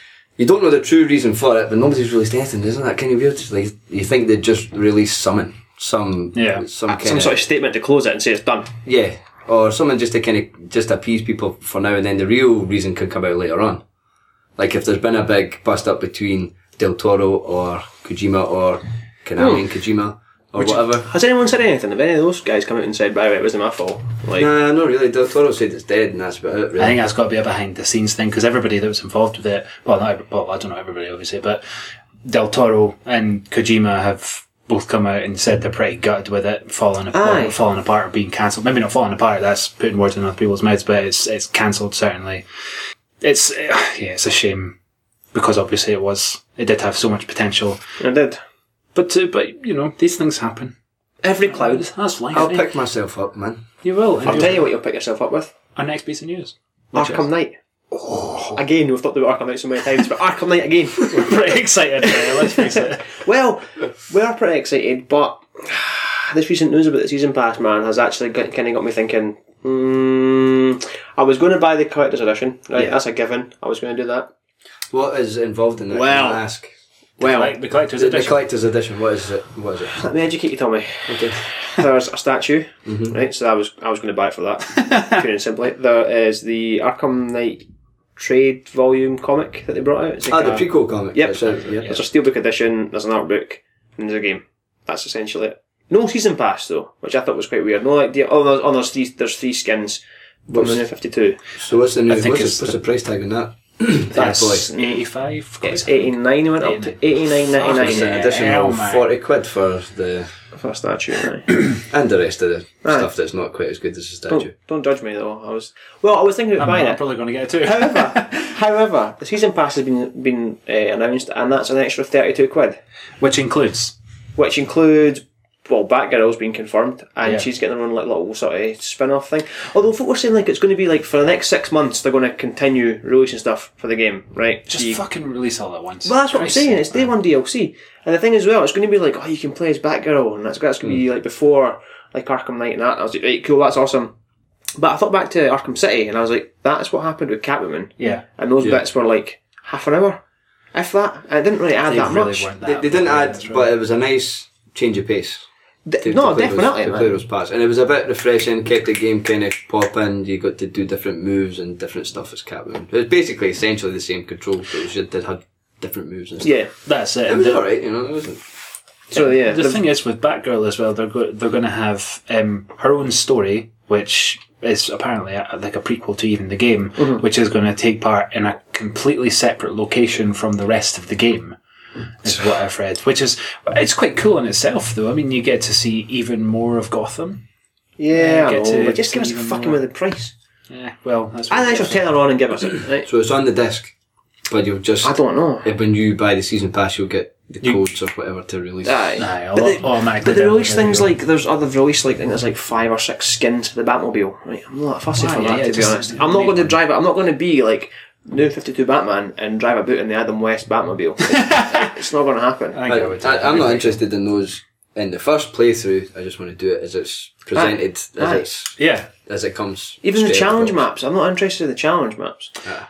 Speaker 1: the true reason for it, but nobody's released anything. Isn't that kind of weird? Like, you think they'd just release some sort of
Speaker 3: statement to close it and say it's done.
Speaker 1: Yeah. Or something just to kind of just appease people for now, and then the real reason could come out later on. Like if there's been a big bust up between Del Toro or Kojima or Konami and Kojima or whatever.
Speaker 3: Has anyone said anything? Have any of those guys come out and said, by the way, it wasn't my fault? Like,
Speaker 1: nah, not really. Del Toro said it's dead and that's about it, really.
Speaker 2: I think that's got to be a behind the scenes thing, because everybody that was involved with it, I don't know everybody obviously, but Del Toro and Kojima have both come out and said they're pretty gutted with it falling apart or being cancelled. Maybe not falling apart, that's putting words in other people's mouths, but it's cancelled certainly. It's a shame, because obviously it did have so much potential.
Speaker 3: It did.
Speaker 2: But you know, these things happen.
Speaker 3: Every cloud.
Speaker 2: That's life.
Speaker 1: I'll pick myself up, man.
Speaker 2: You will.
Speaker 3: I'll tell you what you'll pick yourself up with.
Speaker 2: Our next piece of news.
Speaker 3: Arkham Knight. Oh. Again, we've talked about Arkham Knight so many times, but Arkham Knight again.
Speaker 2: We're pretty excited now, let's face it.
Speaker 3: Well, we are pretty excited, but this recent news about the season pass, man, has actually kind of got me thinking, I was going to buy the collector's edition, right? Yeah. That's a given. I was going to do that.
Speaker 1: What is involved in that?
Speaker 3: Well,
Speaker 1: ask.
Speaker 3: Well,
Speaker 2: the collector's
Speaker 1: The
Speaker 2: edition.
Speaker 1: collector's edition. What is it? What is it?
Speaker 3: let me educate you, Tommy.
Speaker 1: Okay.
Speaker 3: There's a statue, right? So I was going to buy it for that. Pure and simply. There is the Arkham Knight trade volume comic that they brought out. It's
Speaker 1: The
Speaker 3: like
Speaker 1: prequel comic.
Speaker 3: Yep.
Speaker 1: That's it, yeah.
Speaker 3: There's a steelbook edition, there's an art book, and there's a game. That's essentially it. No season pass though, which I thought was quite weird. No, like there's three skins from the new 52.
Speaker 1: So what's the new?
Speaker 2: I think
Speaker 1: What's the price tag on that?
Speaker 2: That's
Speaker 1: boy.
Speaker 2: 85.
Speaker 3: It's 89. It went up to 89.99
Speaker 1: It's an
Speaker 2: Yeah.
Speaker 1: additional
Speaker 2: Oh, man.
Speaker 1: 40 quid for the
Speaker 3: for a statue. Right?
Speaker 1: and the rest of the
Speaker 3: Aye.
Speaker 1: stuff that's not quite as good as the statue.
Speaker 3: Don't judge me though. I was thinking about buying
Speaker 2: I'm
Speaker 3: it.
Speaker 2: probably going to get it too.
Speaker 3: However, the season pass has been announced, and that's an extra 32 quid,
Speaker 2: Which includes.
Speaker 3: which includes. Well, Batgirl's been confirmed, and
Speaker 2: Yeah.
Speaker 3: she's getting her own like little sort of spin-off thing. Although folk were saying like it's going to be like for the next 6 months they're going to continue releasing stuff for the game, right?
Speaker 2: Just
Speaker 3: So you-
Speaker 2: fucking release all at once.
Speaker 3: well, that's what I'm
Speaker 2: Christ's
Speaker 3: saying.
Speaker 2: sake,
Speaker 3: It's day
Speaker 2: man.
Speaker 3: one DLC, and the thing as well, it's going to be like, oh, you can play as Batgirl, and that's going to be like before like Arkham Knight and that. I was like, right, cool, that's awesome. But I thought back to Arkham City, and I was like, that's what happened with Catwoman,
Speaker 2: Yeah.
Speaker 3: and those
Speaker 1: Yeah.
Speaker 3: bits were like half an hour, if that. And it didn't really add
Speaker 2: They
Speaker 3: that
Speaker 2: really
Speaker 3: much.
Speaker 2: weren't
Speaker 1: They
Speaker 2: that
Speaker 1: didn't
Speaker 2: bad,
Speaker 1: add,
Speaker 2: that's right.
Speaker 1: but it was a nice change of pace.
Speaker 3: No,
Speaker 1: play
Speaker 3: definitely,
Speaker 1: to play
Speaker 3: man.
Speaker 1: those parts, and it was a bit refreshing. Kept the game kind of popping. You got to do different moves and different stuff as Catwoman. It was basically essentially the same control, but it just had different moves and stuff.
Speaker 3: Yeah.
Speaker 2: That's it.
Speaker 1: It
Speaker 2: And
Speaker 1: was
Speaker 2: the-
Speaker 1: alright, you know. It wasn't.
Speaker 3: So yeah,
Speaker 2: The thing is with Batgirl as well, they're going to have her own story, which is apparently like a prequel to even the game, which is going to take part in a completely separate location from the rest of the game. Is what I've read, which is it's quite cool in itself, though. I mean, you get to see even more of Gotham.
Speaker 3: yeah, I
Speaker 2: get
Speaker 3: know,
Speaker 2: to
Speaker 3: but just give us a
Speaker 2: even
Speaker 3: fucking
Speaker 2: more.
Speaker 3: with the price.
Speaker 2: Yeah, well, that's
Speaker 3: I think I should tell her on and give us it. Right?
Speaker 1: So it's on the disc, but you'll just
Speaker 3: I don't know.
Speaker 1: when you buy the season pass, you'll get the codes or whatever to release.
Speaker 3: Aye.
Speaker 2: Aye,
Speaker 3: But they,
Speaker 2: automatically.
Speaker 3: but they release
Speaker 2: download
Speaker 3: things
Speaker 2: it.
Speaker 3: like they've released like I think there's like 5 or 6 skins for the Batmobile. Right, I'm not fussy
Speaker 2: Why?
Speaker 3: for
Speaker 2: Yeah,
Speaker 3: that
Speaker 2: yeah,
Speaker 3: to be
Speaker 2: just
Speaker 3: honest. I'm not
Speaker 2: make
Speaker 3: going to
Speaker 2: one.
Speaker 3: drive it. I'm not going to be like new 52 Batman and drive about in the Adam West Batmobile. It's not going to happen.
Speaker 2: I think I would do that.
Speaker 1: I'm not interested in those in the first playthrough. I just want to do it as it's presented,
Speaker 3: Aye.
Speaker 2: Yeah,
Speaker 1: as it comes.
Speaker 3: Even the
Speaker 1: straight
Speaker 3: challenge
Speaker 1: across.
Speaker 3: maps. I'm not interested in the challenge maps.
Speaker 1: Ah.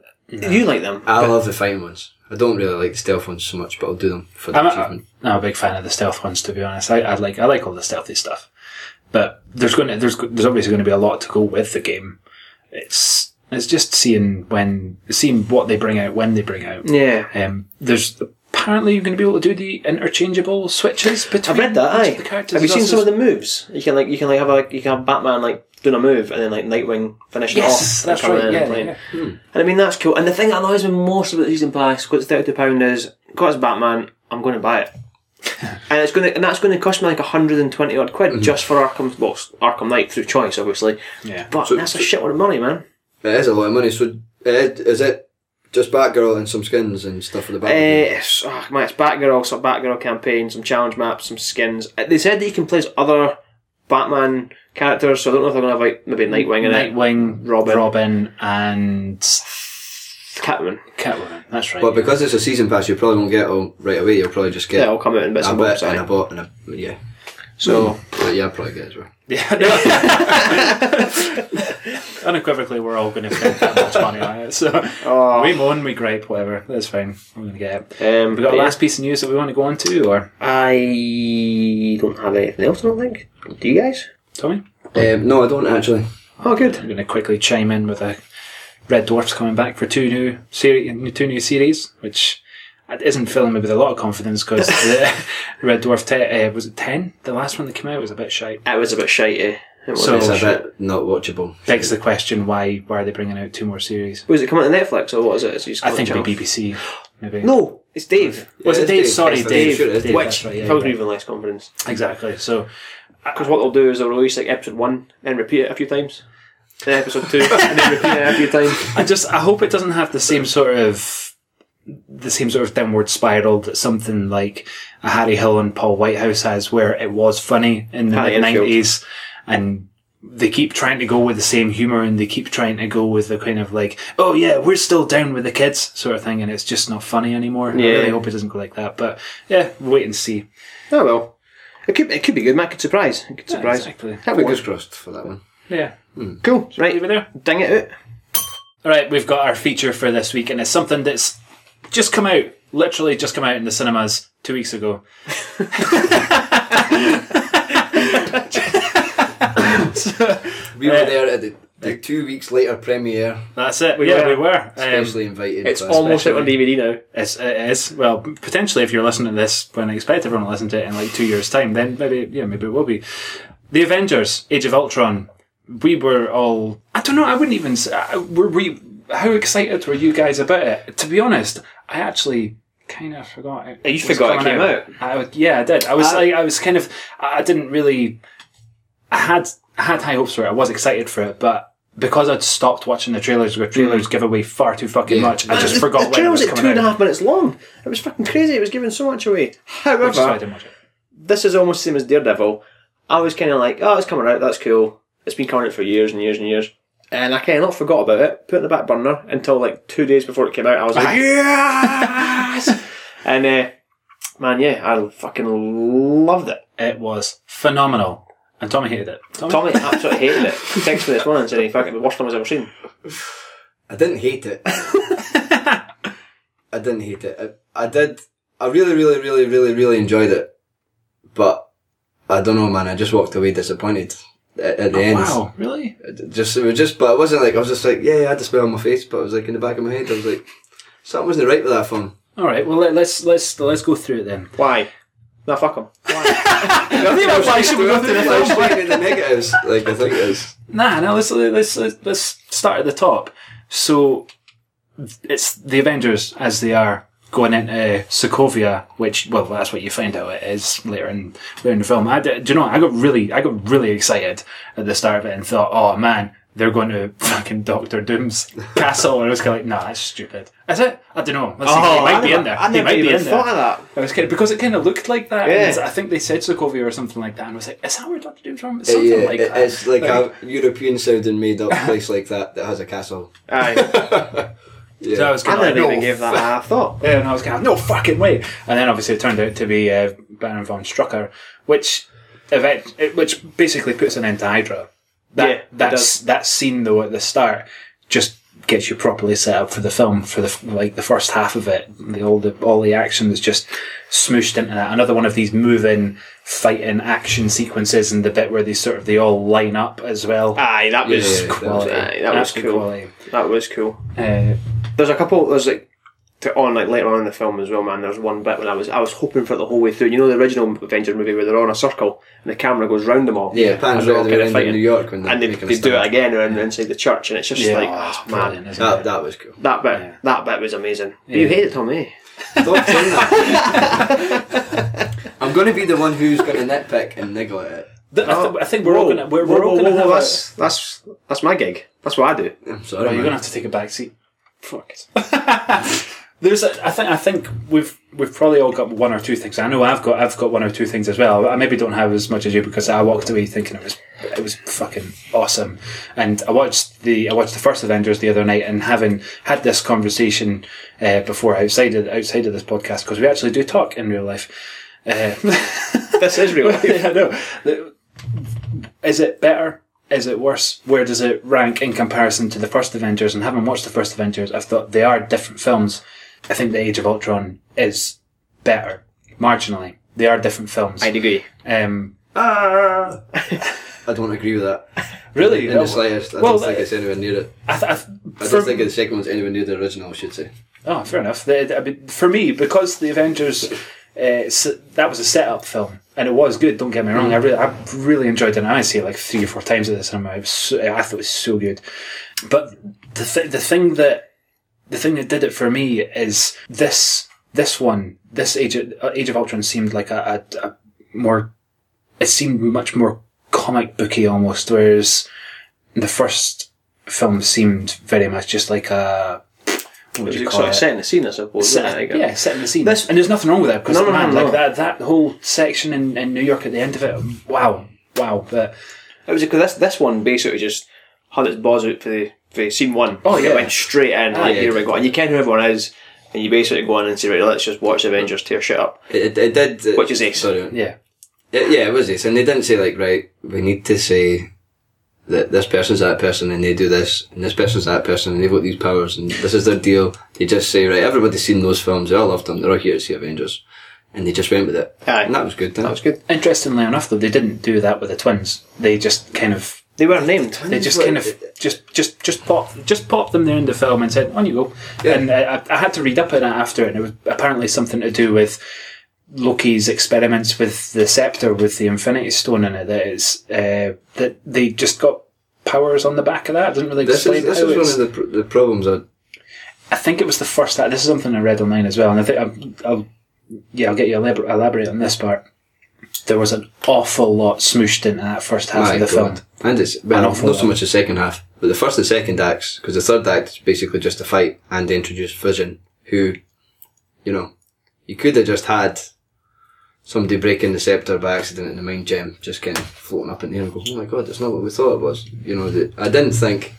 Speaker 3: You like them?
Speaker 1: I love the fighting ones. I don't really like the stealth ones so much, but I'll do them for the
Speaker 2: I'm
Speaker 1: achievement.
Speaker 2: a big fan of the stealth ones, to be honest. I like all the stealthy stuff, but there's obviously going to be a lot to go with the game. It's just seeing what they bring out when they bring out.
Speaker 3: Yeah.
Speaker 2: There's apparently you're going to be able to do the interchangeable switches between.
Speaker 3: I've read that.
Speaker 2: each
Speaker 3: Aye.
Speaker 2: of the characters.
Speaker 3: Have you seen
Speaker 2: That's
Speaker 3: some of
Speaker 2: just-
Speaker 3: the moves? You can have Batman like doing a move and then like Nightwing finishing
Speaker 2: Yes,
Speaker 3: it off.
Speaker 2: that's
Speaker 3: and coming
Speaker 2: right.
Speaker 3: in
Speaker 2: Yeah,
Speaker 3: and playing.
Speaker 2: yeah.
Speaker 3: And I mean that's cool. And the thing that annoys me most about the season pass, because it's £32, is got as Batman, I'm going to buy it. And that's going to cost me like 120 odd quid just for Arkham Knight through choice, obviously.
Speaker 2: Yeah.
Speaker 3: But that's a shitload of money, man.
Speaker 1: It is a lot of money. So is it just Batgirl and some skins and stuff for the Batman?
Speaker 3: It's Batgirl, some Batgirl campaign, some challenge maps, some skins. They said that you can play as other Batman characters, so I don't know if they're going to have like maybe Nightwing in it.
Speaker 2: Nightwing,
Speaker 3: Robin.
Speaker 2: and
Speaker 3: Catwoman.
Speaker 2: Catwoman. That's right.
Speaker 1: But because it's a season pass, you probably won't get it all right away. You'll probably just
Speaker 3: Yeah,
Speaker 1: get
Speaker 3: it'll come out in bits
Speaker 1: a
Speaker 3: and
Speaker 1: bit
Speaker 3: bobs.
Speaker 1: and
Speaker 3: aye.
Speaker 1: a bot and a yeah.
Speaker 3: So
Speaker 1: But yeah, I'll probably get it as well.
Speaker 2: Unequivocally, we're all going to spend that much money on it. So we moan, we gripe, whatever. That's fine. We're going to get it. We got a
Speaker 3: yeah.
Speaker 2: last piece of news that we want to go on to, or
Speaker 3: I don't have anything else, I don't think. Do you guys?
Speaker 2: Tommy?
Speaker 1: No, I don't actually.
Speaker 3: Oh, good.
Speaker 2: I'm going to quickly chime in with a Red Dwarf's coming back for two new series, which isn't filling me with a lot of confidence because the Red Dwarf was it 10? The last one that came out was a bit shite.
Speaker 3: It was a bit shitey. It was.
Speaker 2: So-
Speaker 1: It's a bit not watchable.
Speaker 2: Begs the question, why are they bringing out 2 more series?
Speaker 3: Was it coming to Netflix or what is it? It's just
Speaker 2: I think
Speaker 3: coming
Speaker 2: it'll be BBC, maybe.
Speaker 3: No, it's Dave.
Speaker 2: Was it
Speaker 1: it's
Speaker 2: Dave?
Speaker 1: Dave.
Speaker 2: Sorry,
Speaker 1: It's
Speaker 2: Dave.
Speaker 1: Sure it is
Speaker 2: Dave,
Speaker 3: Which,
Speaker 2: that's right, yeah,
Speaker 3: if I was
Speaker 2: yeah.
Speaker 3: even less confidence.
Speaker 2: Exactly. So,
Speaker 3: Because what they'll do is they'll release like episode 1 and repeat it a few times. Then episode 2 and then repeat it a few times.
Speaker 2: I hope it doesn't have the same sort of downward spiral that something like a Harry Hill and Paul Whitehouse has, where it was funny in the
Speaker 3: Harry
Speaker 2: mid
Speaker 3: Enfield.
Speaker 2: 90s, and they keep trying to go with the same humour, and they keep trying to go with the kind of like, oh yeah, we're still down with the kids sort of thing, and it's just not funny anymore. I
Speaker 3: Yeah.
Speaker 2: really hope it doesn't go like that, but yeah, wait and see.
Speaker 3: Oh well. It could be good, man. It could surprise. It could surprise.
Speaker 2: Exactly.
Speaker 3: That
Speaker 1: Fingers
Speaker 3: works.
Speaker 1: crossed for that one.
Speaker 2: Yeah.
Speaker 3: Cool. Right.
Speaker 2: Leave it there.
Speaker 3: Ding it out.
Speaker 2: Alright, we've got our feature for this week, and it's something that's just come out. Literally just come out in the cinemas 2 weeks ago.
Speaker 1: We were there at the 2 weeks later premiere.
Speaker 2: That's it.
Speaker 3: We
Speaker 2: we
Speaker 3: were.
Speaker 2: were.
Speaker 1: Especially invited.
Speaker 3: It's almost out on DVD now.
Speaker 2: It is. Well, potentially if you're listening to this when I expect everyone to listen to it in like 2 years' time, then maybe it will be. The Avengers, Age of Ultron, we were all... I don't know, I wouldn't even say... How excited were you guys about it? To be honest, I actually kind of forgot it.
Speaker 3: You forgot it came out?
Speaker 2: I did. I didn't really... I had high hopes for it. I was excited for it, but because I'd stopped watching the trailers, where trailers give away far too fucking much, I just forgot when it was coming out.
Speaker 3: The trailer was 2.5 minutes long. It was fucking crazy. It was giving so much away. However, this is almost the same as Daredevil. I was kind of like, oh, it's coming out, that's cool. It's been coming out for years and years and years. And I kind of not forgot about it, put it in the back burner until like 2 days before it came out. I was like, yes! And, man, yeah, I fucking loved it.
Speaker 2: It was phenomenal. And Tommy hated it.
Speaker 3: Tommy absolutely hated it. He texted me this morning and said, in fact, it's the worst film I've ever seen.
Speaker 1: I didn't hate it. I didn't hate it. I did. I really, really, really, really, really enjoyed it. But I don't know, man. I just walked away disappointed at the end.
Speaker 2: Wow, really?
Speaker 1: But it wasn't like, I was just like, yeah, I had the smile on my face, but I was like, in the back of my head, I was like, something wasn't right with that film.
Speaker 2: Alright, well, let's go through it then.
Speaker 3: Why? No, fuck him.
Speaker 1: Why should we go through the negatives? Like, I think it is.
Speaker 2: Nah, let's start at the top. So, it's the Avengers as they are going into Sokovia, which, well, that's what you find out it is later in the film. Do you know, I got really excited at the start of it and thought, oh man, they're going to fucking Doctor Doom's castle, and I was kind of like, nah, that's stupid. Is it? I don't know. Let's see. He might be in there.
Speaker 3: I never even thought of that.
Speaker 2: I was kidding, because it kind of looked like that.
Speaker 3: Yeah.
Speaker 2: And I think they said Sokovia or something like that, and I was like, is that where Doctor Doom's from? It's something like that.
Speaker 1: It's like a European sounding made up place like that has a castle.
Speaker 3: Aye.
Speaker 1: Yeah.
Speaker 2: So I was
Speaker 3: I
Speaker 2: kind of
Speaker 3: never even gave that a thought.
Speaker 2: Yeah, and I was kind of, no fucking way. And then obviously it turned out to be Baron von Strucker, which basically puts an end to Hydra. That scene though at the start just gets you properly set up for the film, for the first half of it. All the action is just smooshed into that. Another one of these moving, fighting action sequences, and the bit where they all line up as well.
Speaker 3: Aye, that was
Speaker 2: quality.
Speaker 3: That was cool.
Speaker 2: Quality.
Speaker 3: That was cool. There's a couple. There's later on in the film as well, man. There's one bit when I was hoping for it the whole way through. You know the original Avengers movie where they're on a circle and the camera goes round them all.
Speaker 1: Yeah, pans right around in New York when
Speaker 3: and they do it again around inside the church, and it's just man,
Speaker 1: that was cool.
Speaker 3: That bit was amazing. Yeah. You hate it, Tommy.
Speaker 1: Stop saying that. I'm going to be the one who's going to nitpick and niggle at it.
Speaker 2: I think we're all going to have
Speaker 3: that's my gig. That's what I do.
Speaker 1: I'm sorry.
Speaker 2: You're going to have to take a back seat. Fuck it. I think we've probably all got one or two things. I know I've got one or two things as well. I maybe don't have as much as you because I walked away thinking it was fucking awesome. And I watched the first Avengers the other night, and having had this conversation before outside of this podcast, because we actually do talk in real life.
Speaker 3: This is real life.
Speaker 2: I know. Is it better? Is it worse? Where does it rank in comparison to the first Avengers? And having watched the first Avengers, I've thought they are different films. I think the Age of Ultron is better, marginally. They are different films.
Speaker 3: I'd agree.
Speaker 1: I don't agree with that.
Speaker 2: Really?
Speaker 1: In the slightest. I don't think it's anywhere near it. I don't think the second one's anywhere near the original, I should say.
Speaker 2: Oh, fair enough. For me, because the Avengers, that was a set-up film, and it was good, don't get me wrong. I really enjoyed it, and I see it like 3 or 4 times at the cinema. I thought it was so good. But the thing that did it for me is this Age of Ultron seemed like a more, it seemed much more comic booky almost, whereas the first film seemed very much just like a, what would you call it?
Speaker 3: Setting the scene, I suppose.
Speaker 2: Setting the scene. And there's nothing wrong with that, because that whole section in New York at the end of it, wow. But
Speaker 3: it was because this one basically just had its balls out for scene one.
Speaker 2: Oh yeah,
Speaker 3: it went straight in. Here we go, and you can't know who everyone is, and you basically go in and say, right, let's just watch Avengers tear shit up.
Speaker 1: It did,
Speaker 3: which is ace.
Speaker 1: Sorry.
Speaker 2: Yeah.
Speaker 1: It was ace, and they didn't say like, right, we need to say that this person's that person and they do this, and this person's that person and they've got these powers and this is their deal. They just say, right, everybody's seen those films, they all loved them, they're all here to see Avengers. And they just went with it.
Speaker 3: Aye.
Speaker 1: And that was good.
Speaker 3: That was good.
Speaker 2: Interestingly enough, though, they didn't do that with the twins. They just kind of...
Speaker 3: They weren't named.
Speaker 2: They just kind of just popped them there in the film and said, "On you go."
Speaker 1: Yeah.
Speaker 2: And I had to read up on it after, and it was apparently something to do with Loki's experiments with the scepter with the Infinity Stone in it. That it's that they just got powers on the back of that. It doesn't really explain.
Speaker 1: This is one of the problems.
Speaker 2: I think it was the first. This is something I read online as well, and I think I'll get you elaborate on this part. There was an awful lot smooshed into that first half of the film.
Speaker 1: And it's, not so much the second half, but the first and second acts, because the third act is basically just a fight, and they introduce Vision, who, you could have just had somebody breaking the scepter by accident in the Mind Gem, just kind of floating up in the air and go, oh my god, that's not what we thought it was. I didn't think,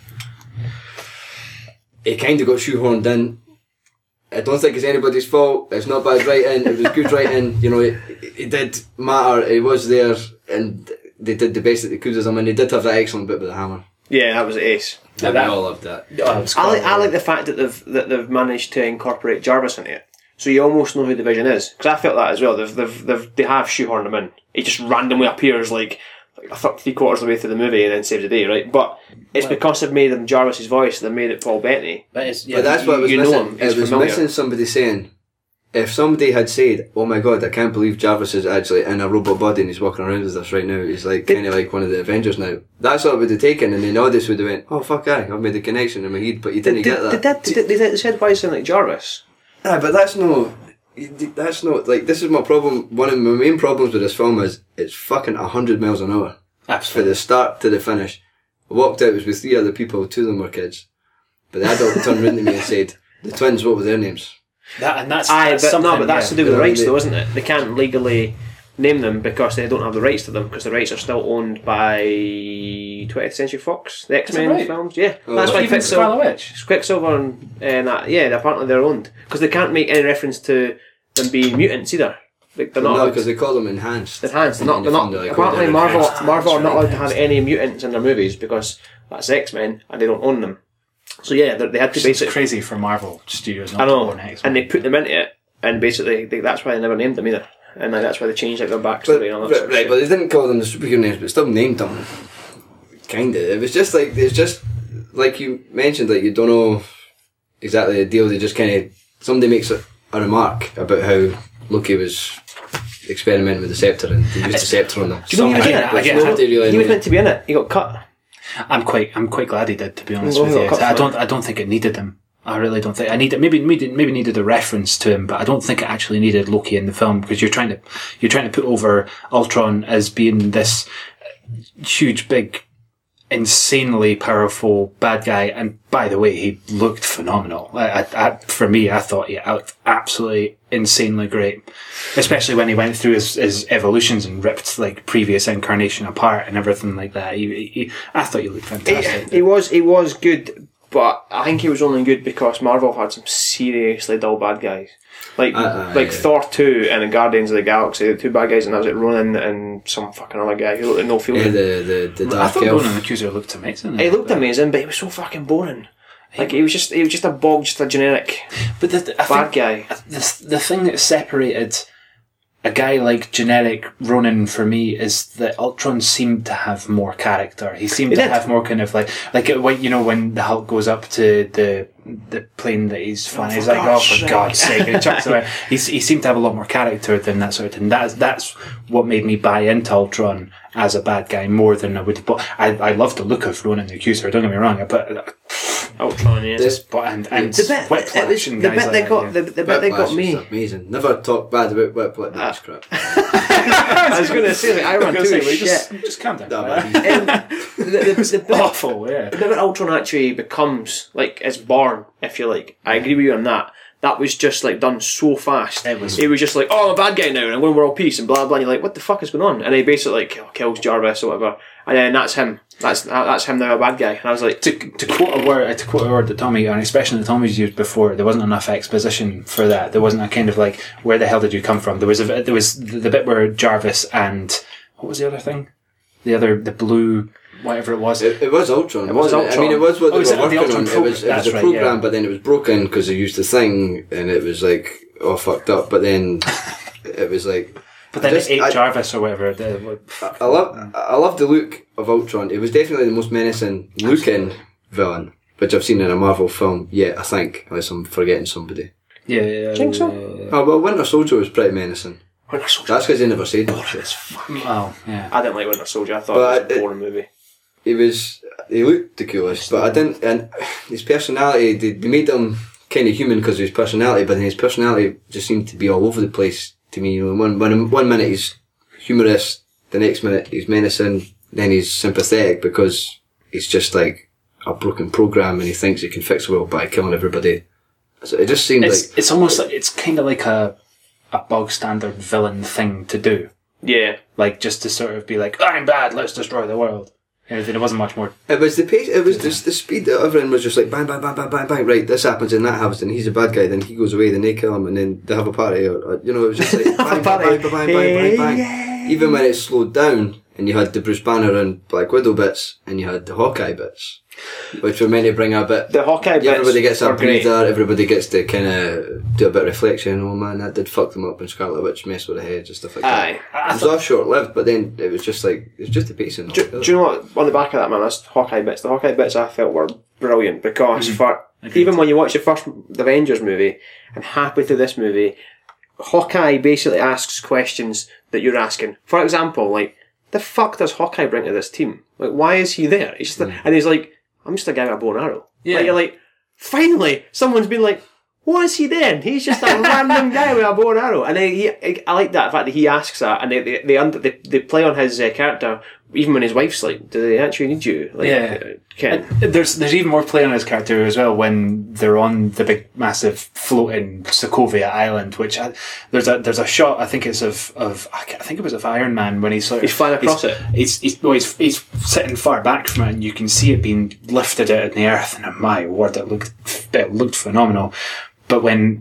Speaker 1: it kind of got shoehorned in. I don't think it's anybody's fault. It's not bad writing. It was good writing. It did matter. It was there, and they did the best that they could as them, and they did have that excellent bit with the hammer.
Speaker 3: Yeah, that was ace.
Speaker 1: We all loved that.
Speaker 3: I like the fact that they've managed to incorporate Jarvis into it, so you almost know who the Vision is. Because I felt that as well. They have shoehorned him in. He just randomly appears like I thought 3/4 of the way through the movie and then saves the day, right? But it's because they've made him Jarvis's voice, they've made it Paul Bettany.
Speaker 1: But that's what it was missing.
Speaker 3: Know him,
Speaker 1: it was
Speaker 3: familiar.
Speaker 1: Missing somebody saying, if somebody had said, oh my god, I can't believe Jarvis is actually in a robot body and he's walking around with us right now, he's like kind of like one of the Avengers now. That's what it would have taken, and then Odyssey would have went, oh fuck aye, I've made the connection in my head, but you didn't get that.
Speaker 3: They said why he's sound like Jarvis.
Speaker 1: Ah, but that's not, like, this is my problem. One of my main problems with this film is it's fucking 100 miles an hour.
Speaker 2: Absolutely.
Speaker 1: For the start to the finish. I walked out, it was with 3 other people, 2 of them were kids. But the adult turned around to me and said, the twins, what were their names?
Speaker 3: That's to do with the rights though, isn't it? They can't legally name them because they don't have the rights to them, because the rights are still owned by 20th Century Fox, the X-Men films. Yeah, that's why Quicksilver and that. Yeah, apparently they're owned because they can't make any reference to them being mutants either. Like, they're not
Speaker 1: because they call them enhanced.
Speaker 3: Enhanced. They're not. Apparently, Marvel are not allowed to have any mutants in their movies because that's X-Men and they don't own them. So yeah, they had to basically.
Speaker 2: It's crazy for Marvel Studios.
Speaker 3: I know, and they put them into it, and basically that's why they never named them either, and that's why they changed their backstory and all that.
Speaker 1: Right, but they didn't call them the superhero names, but still named them. Kinda. It was just like you mentioned, like you don't know exactly the deal. They just kind of somebody makes a remark about how Loki was experimenting with the scepter and they used the scepter on them.
Speaker 3: Do you know he was meant to be in it. He got cut.
Speaker 2: I'm quite glad he did, to be honest with you. I don't think it needed him. I really don't think I needed. Maybe needed a reference to him, but I don't think it actually needed Loki in the film because you're trying to put over Ultron as being this huge, big, insanely powerful bad guy. And by the way, he looked phenomenal. For me, I thought he looked absolutely insanely great, especially when he went through his evolutions and ripped like previous incarnation apart and everything like that. I thought he looked fantastic.
Speaker 3: He was good, but I think he was only good because Marvel had some seriously dull bad guys. Like Thor 2 and the Guardians of the Galaxy, the 2 bad guys, and that was it, Ronan and some fucking other guy who looked like no feeling.
Speaker 1: Yeah, the
Speaker 2: I thought Ronan the Accuser looked amazing.
Speaker 3: He looked amazing, but he was so fucking boring. Like he was just a generic bad guy.
Speaker 2: The thing that separated a guy like generic Ronan for me is that Ultron seemed to have more character. He seemed to have more kind of like when the Hulk goes up to the plane that he's flying, he's like, oh for God's sake, and chucks away. He seemed to have a lot more character than that sort of thing. That's what made me buy into Ultron as a bad guy more than I would. But I love the look of Ronan the Accuser. Don't get me wrong, but
Speaker 3: Ultron, yeah.
Speaker 2: And
Speaker 3: the bit they got me
Speaker 1: amazing. Never talk bad about Whiplash. That's crap.
Speaker 3: I was going to say like Iron Man 2 is shit.
Speaker 2: Just calm down.
Speaker 3: The bit,
Speaker 2: awful, yeah.
Speaker 3: The bit Ultron actually becomes like is born, if you like. I agree with you on that. That was just like done so fast. It was just like, oh, I'm a bad guy now and I'm going world peace and blah blah. And you're like, what the fuck is going on? And he basically like kills Jarvis or whatever, and then that's him. That's him now, a bad guy. And I was like,
Speaker 2: to quote a word that Tommy, and especially that Tommy's used before, there wasn't enough exposition for that. There wasn't a kind of like, where the hell did you come from? There was the bit where Jarvis and what was the other thing? The blue. whatever it was.
Speaker 1: It was Ultron.
Speaker 3: It was
Speaker 1: wasn't
Speaker 3: Ultron.
Speaker 1: I mean, it was what they
Speaker 2: was it
Speaker 1: were
Speaker 2: the
Speaker 1: working
Speaker 2: Ultron
Speaker 1: on. It was
Speaker 2: That's
Speaker 1: a
Speaker 2: right,
Speaker 1: program,
Speaker 2: yeah.
Speaker 1: but then it was broken because they used the thing, and it was like all fucked up. But then it was like.
Speaker 2: But then it ate Jarvis or whatever.
Speaker 1: I love the look of Ultron. It was definitely the most menacing looking villain which I've seen in a Marvel film yet. I think, unless I'm forgetting somebody.
Speaker 2: Yeah.
Speaker 3: Think so?
Speaker 1: Oh well, Winter Soldier was pretty menacing.
Speaker 3: Winter Soldier.
Speaker 1: That's because they never said much.
Speaker 2: Oh, yeah.
Speaker 3: I didn't like Winter Soldier. I thought it was a boring movie.
Speaker 1: He looked the coolest, but I didn't, and his personality, they made him kind of human because of his personality, but then his personality just seemed to be all over the place to me. You know, one minute he's humorous, the next minute he's menacing, then he's sympathetic because he's just like a broken program and he thinks he can fix the world by killing everybody. So it just seemed
Speaker 2: it's almost like, it's kind of like a bog standard villain thing to do.
Speaker 3: Yeah.
Speaker 2: Like, just to sort of be like, I'm bad, let's destroy the world. And there wasn't much more.
Speaker 1: It was the pace, it was the speed that everyone was just like bang, bang, bang, bang, bang, bang, right, this happens and that happens and he's a bad guy, then he goes away, then they kill him and then they have a party, or you know, it was just like bang, bang, bang, bang, bang, bang, bang. Even when it slowed down and you had the Bruce Banner and Black Widow bits and you had the Hawkeye bits, which were meant to bring a bit.
Speaker 3: The Hawkeye bits
Speaker 1: everybody gets a
Speaker 3: were great.
Speaker 1: breather, everybody gets to kind of do a bit of reflection. Oh man, that did fuck them up, and Scarlet Witch messed with the heads and stuff like that.
Speaker 3: Aye.
Speaker 1: It was all short lived, but then it was just like, it was just the pacing.
Speaker 3: Do you know what? On the back of that, man, that's Hawkeye bits. The Hawkeye bits I felt were brilliant because even when you watch the first Avengers movie and halfway through this movie, Hawkeye basically asks questions that you're asking. For example, like, the fuck does Hawkeye bring to this team? Like, why is he there? He's just and he's like, I'm just a guy with a bow and arrow.
Speaker 2: Yeah.
Speaker 3: Like, you're like, finally, someone's been like, what is he then? He's just a random guy with a bow and arrow. And I like that, the fact that he asks that, and they play on his character, even when his wife's like, do they actually need you? Like,
Speaker 2: Yeah.
Speaker 3: Ken.
Speaker 2: There's even more play on his character as well when they're on the big, massive floating Sokovia Island, which there's a shot, I think it's of I think it was of Iron Man when he's
Speaker 3: flying across it.
Speaker 2: He's sitting far back from it, and you can see it being lifted out of the earth, and my word, it looked phenomenal. But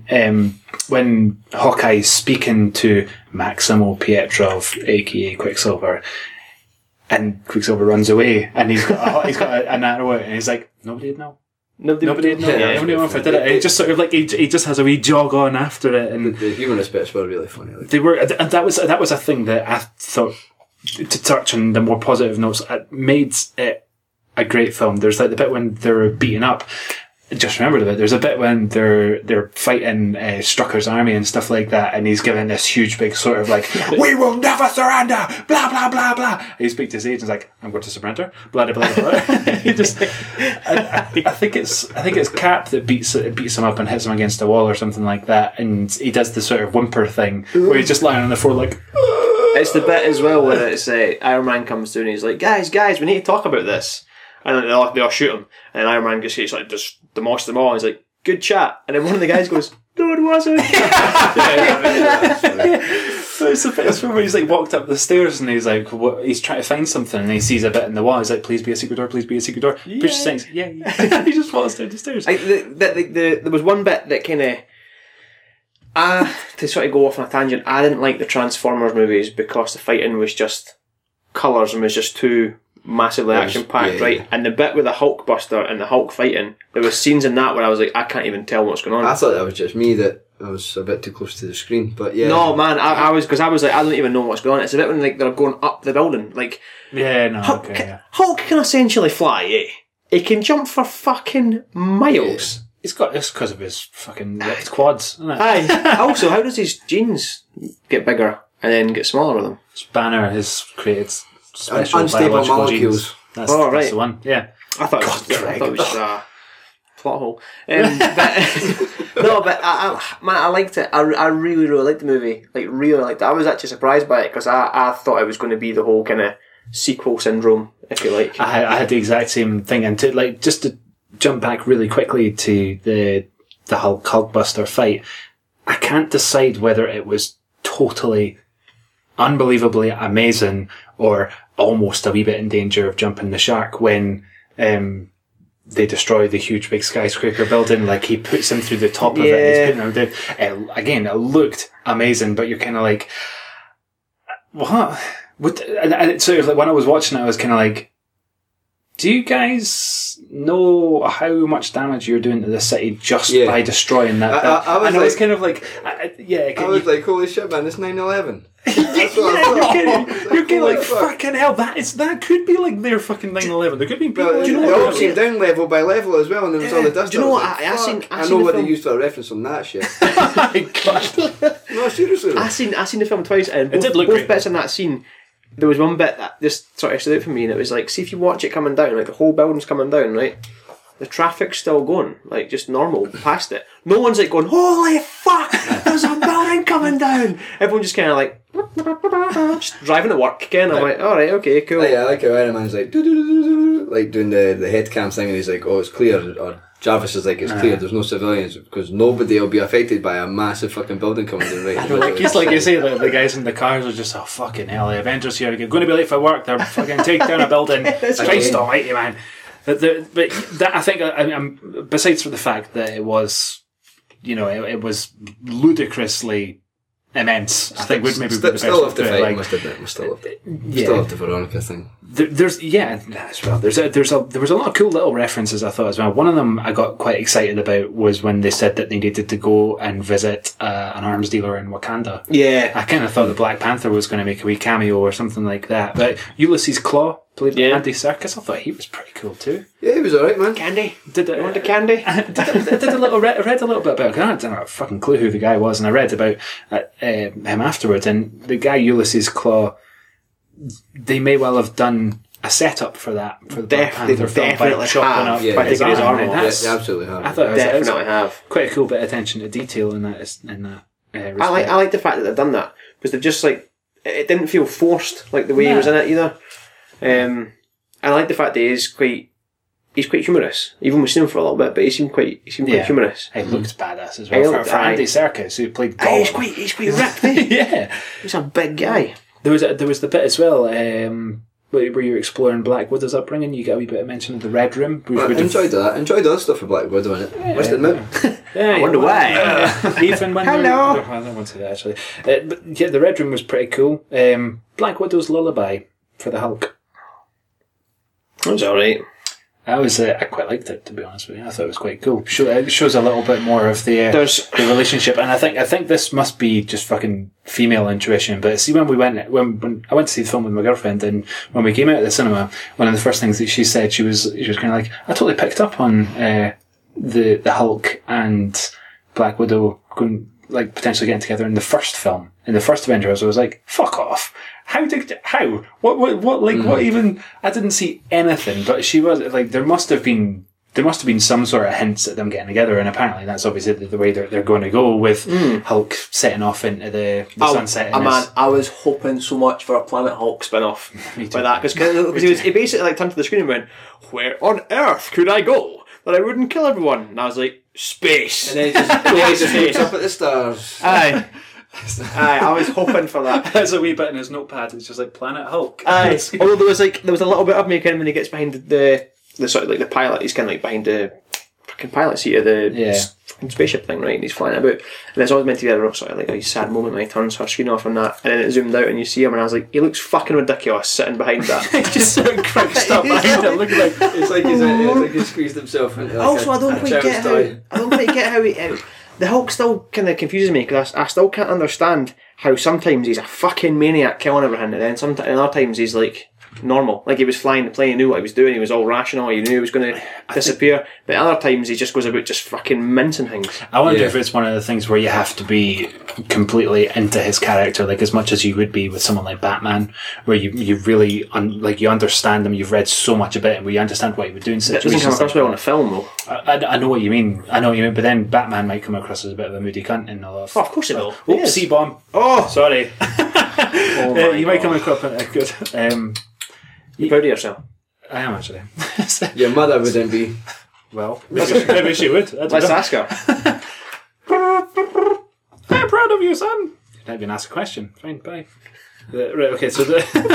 Speaker 2: when Hawkeye's speaking to Maximo Pietrov, aka Quicksilver, and Quicksilver runs away, and he's got an arrow out, and he's like, nobody would know. Nobody would know.
Speaker 3: Yeah,
Speaker 2: Nobody would know if I did it. And he just sort of like he just has a wee jog on after it, and
Speaker 1: the humorous bits were really funny. Like.
Speaker 2: they were, and that was a thing that I thought, to touch on the more positive notes, it made it a great film. There's like the bit when they're beaten up. Just remembered of it. There's a bit when they're fighting Strucker's army and stuff like that, and he's giving this huge big sort of like, "We will never surrender," blah blah blah blah. And he speaks to his agent, and he's like, "I'm going to surrender," blah blah blah. He just, I think it's Cap that beats him up and hits him against a wall or something like that, and he does the sort of whimper thing where he's just lying on the floor like.
Speaker 3: It's the bit as well where it's Iron Man comes through and he's like, guys, we need to talk about this. And then they all shoot him. And Iron Man gets like, just demolish them all. And he's like, good chat. And then one of the guys goes, no, it wasn't.
Speaker 2: It's from where he's like walked up the stairs and he's like, he's trying to find something and he sees a bit in the wall. He's like, please be a secret door, please be a secret door. Pushes things, yeah. He just falls down the stairs.
Speaker 3: There was one bit that kind of, to sort of go off on a tangent, I didn't like the Transformers movies because the fighting was just colours and was just too massively action packed, right? And the bit with the Hulkbuster and the Hulk fighting, there was scenes in that where I was like, I can't even tell what's going on.
Speaker 1: I thought that was just me, that I was a bit too close to the screen, but yeah.
Speaker 3: No, man, I was like, I don't even know what's going on. It's a bit when like they're going up the building, like Hulk can essentially fly, eh? He can jump for fucking miles.
Speaker 2: Yeah. It's because of his fucking ripped quads, isn't it?
Speaker 3: Aye. Also, how does his jeans get bigger and then get smaller with them?
Speaker 2: Banner has created special
Speaker 1: unstable
Speaker 2: biological
Speaker 1: molecules.
Speaker 2: genes. That's
Speaker 3: right.
Speaker 2: the one. Yeah.
Speaker 3: I thought it was just a plot hole. But I liked it. I really, really liked the movie. Like, really liked it. I was actually surprised by it because I thought it was going to be the whole kind of sequel syndrome, if you like.
Speaker 2: I had the exact same thing, and just to jump back really quickly to the Hulkbuster fight, I can't decide whether it was totally unbelievably amazing or almost a wee bit in danger of jumping the shark when they destroy the huge big skyscraper building. Like, he puts him through the top of it and he's putting him down. Again, it looked amazing, but you're kind of like, what? And it's sort of like, when I was watching it, I was kind of like, Do you guys know how much damage you're doing to the city just by destroying that?
Speaker 1: I was
Speaker 2: it's kind of like,
Speaker 1: I was like, holy shit, man, it's 9/11.
Speaker 2: You're getting like, fucking hell, that could be like their fucking 9/11. There could be people.
Speaker 1: But they all came down level by level as well, and there was all the dust.
Speaker 3: Do you know what?
Speaker 1: I know what they used for a reference on that shit.
Speaker 3: Oh my god!
Speaker 1: No, seriously.
Speaker 3: I seen the film twice, and
Speaker 2: It did look
Speaker 3: both
Speaker 2: great.
Speaker 3: bits in that scene. There was one bit that just sort of stood out for me, and it was like, see if you watch it coming down, like the whole building's coming down, right? The traffic's still going, like just normal past it. No one's like going, holy fuck, there's a building coming down. Everyone just kind of like just driving to work again. I'm like, all right, okay, cool.
Speaker 1: I like how Iron Man's like like doing the head cam thing, and he's like, oh, it's clear. Or Jarvis is like, it's clear. There's no civilians because nobody will be affected by a massive fucking building coming down right.
Speaker 2: It's like you say, the guys in the cars are just, oh fucking hell, the Avengers here, you're going to be late for work. They're fucking take down a building. Christ almighty, man. But that, I think, besides for the fact that it was, it was ludicrously immense, I think would maybe be the best
Speaker 1: still have to
Speaker 2: way
Speaker 1: fight.
Speaker 2: like,
Speaker 1: Must admit, we still have the Veronica thing.
Speaker 2: There's as well. There was a lot of cool little references I thought as well. One of them I got quite excited about was when they said that they needed to go and visit an arms dealer in Wakanda.
Speaker 3: Yeah,
Speaker 2: I kind of thought the Black Panther was going to make a wee cameo or something like that. But Ulysses Claw, played by Andy Serkis, I thought he was pretty cool too.
Speaker 1: Yeah, he was alright, man.
Speaker 3: candy.
Speaker 2: Did
Speaker 3: You want the candy?
Speaker 2: did a little read a little bit about it. I didn't have a fucking clue who the guy was, and I read about him afterwards. And the guy Ulysses Claw, they may well have done a setup for that for the Black Panther film by chopping up
Speaker 3: by taking his arm off.
Speaker 1: Yeah, they absolutely have.
Speaker 2: I thought it was
Speaker 3: Definitely have.
Speaker 2: quite a cool bit of attention to detail in that. Respect.
Speaker 3: I like the fact that they've done that because they've just like it didn't feel forced like the way he was in it either. I like the fact that he's quite humorous. Even we've seen him for a little bit, but he seemed quite humorous.
Speaker 2: He looked badass as well. For Andy Serkis, who played Gollum.
Speaker 3: He's quite ripped. Eh?
Speaker 2: Yeah,
Speaker 3: He's a big guy.
Speaker 2: there was the bit as well. Where you're exploring Black Widow's upbringing, you get a wee bit of mention of the Red Room.
Speaker 1: I enjoyed that. Enjoyed other stuff for Black Widow in it. Must admit.
Speaker 2: Yeah,
Speaker 3: I wonder why.
Speaker 2: Even when
Speaker 3: Hello.
Speaker 2: I don't want to say that actually. But yeah, the Red Room was pretty cool. Black Widow's lullaby for the Hulk.
Speaker 3: That was alright.
Speaker 2: I quite liked it, to be honest with you. I thought it was quite cool. It shows a little bit more of the relationship, and I think this must be just fucking female intuition. But see, when I went to see the film with my girlfriend, and when we came out of the cinema, one of the first things that she said, she was kind of like, I totally picked up on the Hulk and Black Widow going, like, potentially getting together in the first film, in the first Avengers. I was like, fuck off. What even, I didn't see anything, but she was, like, there must have been some sort of hints at them getting together, and apparently that's obviously the way they're going to go with Hulk setting off into the sunset.
Speaker 3: Man, I was hoping so much for a Planet Hulk spin-off by that, because he basically like turned to the screen and went, where on earth could I go that I wouldn't kill everyone? And I was like, space.
Speaker 1: And then he just looks up at the stars.
Speaker 3: Aye. I was hoping for that.
Speaker 2: There's a wee bit in his notepad. It's just like Planet Hulk.
Speaker 3: Aye. Although there was a little bit of me kind of when he gets behind the sort of like the pilot. He's kind of like behind the fucking pilot seat of the fucking spaceship thing, right? And he's flying about, and it's always meant to be a sort of like a sad moment when he turns her screen off and that, and then it zoomed out and you see him, and I was like, he looks fucking ridiculous sitting behind that.
Speaker 2: He's just sort of crouched up behind it, looking like
Speaker 1: It's like he's squeezed himself into like
Speaker 3: Also, I don't quite get how he. The Hulk still kind of confuses me because I still can't understand how sometimes he's a fucking maniac killing everything, and then other times he's like normal. Like he was flying the plane, he knew what he was doing, he was all rational, he knew he was going to disappear. But other times he just goes about just fucking mincing things.
Speaker 2: I wonder if it's one of the things where you have to be completely into his character, like as much as you would be with someone like Batman, where you really you understand him, you've read so much about him, where you understand what he would do in situations.
Speaker 3: It doesn't come across well on a film though.
Speaker 2: I know what you mean. But then Batman might come across as a bit of a moody cunt in a lot of...
Speaker 3: Oh, of course it will.
Speaker 2: Oops, C-bomb.
Speaker 3: Oh!
Speaker 2: Sorry. You might come across a good...
Speaker 3: You proud of yourself?
Speaker 2: I am actually.
Speaker 1: Your mother wouldn't be.
Speaker 2: Well, maybe she would.
Speaker 3: Let's ask her.
Speaker 2: I'm proud of you, son. You're not even ask a question. Fine, bye. Right, okay, so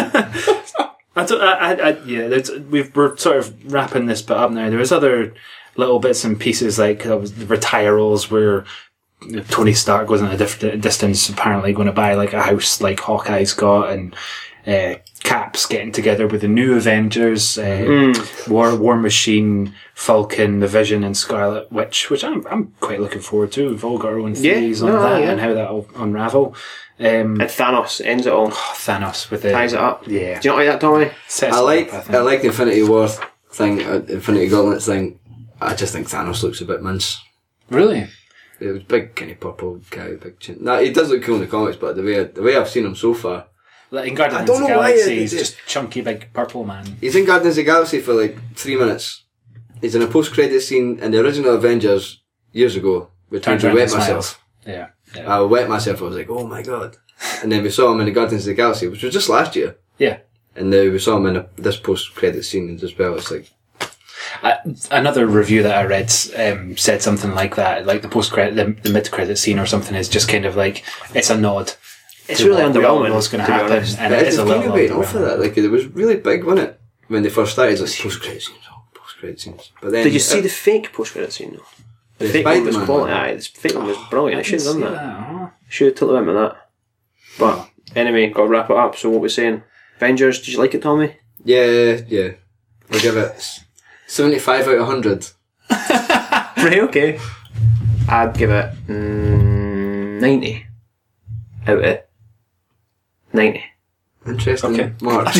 Speaker 2: we're sort of wrapping this bit up now. There was other little bits and pieces, like the retirals where Tony Stark was in a different distance, apparently going to buy like a house like Hawkeye's got, and Cap's getting together with the new Avengers, War Machine, Falcon, the Vision, and Scarlet Witch, which I'm quite looking forward to. We've all got our own theories on that and how that'll unravel.
Speaker 3: And Thanos ends it all.
Speaker 2: Thanos with the
Speaker 3: ties it up.
Speaker 2: Yeah.
Speaker 3: Do you not like that, Tommy?
Speaker 1: I like the Infinity War thing, Infinity Gauntlet thing. I just think Thanos looks a bit mince.
Speaker 2: Really?
Speaker 1: It was big, kind of purple guy, big chin. Nah, he does look cool in the comics, but the way I've seen him so far.
Speaker 2: Like in Guardians of the Galaxy, he's just chunky, big purple man.
Speaker 1: He's in Guardians of the Galaxy for like 3 minutes. He's in a post-credit scene in the original Avengers years ago, which made me wet myself.
Speaker 2: Yeah.
Speaker 1: I wet myself. I was like, oh my god. And then we saw him in the Guardians of the Galaxy, which was just last year.
Speaker 2: Yeah.
Speaker 1: And now we saw him in this post-credit scene as well. It's like...
Speaker 2: another review that I read said something like that, like the mid-credit scene or something is just kind of like, it's a nod.
Speaker 3: It's really underwhelming.
Speaker 2: What's going to happen, and it is a little
Speaker 1: waiting off of that. Like, it was really big, wasn't it? When they first started, like post-credit scenes. But then,
Speaker 3: did you see the fake post-credit scene though? The fake one was quality. Aye, the fake one was brilliant. I should have done that. Should have totally went with that. But anyway, got to wrap it up. So what we're saying, Avengers. Did you like it, Tommy?
Speaker 1: Yeah. I'll give it 75 out of 100.
Speaker 3: Right, okay. I'd give it 90 out of 90.
Speaker 1: Interesting.
Speaker 2: Okay.
Speaker 1: March.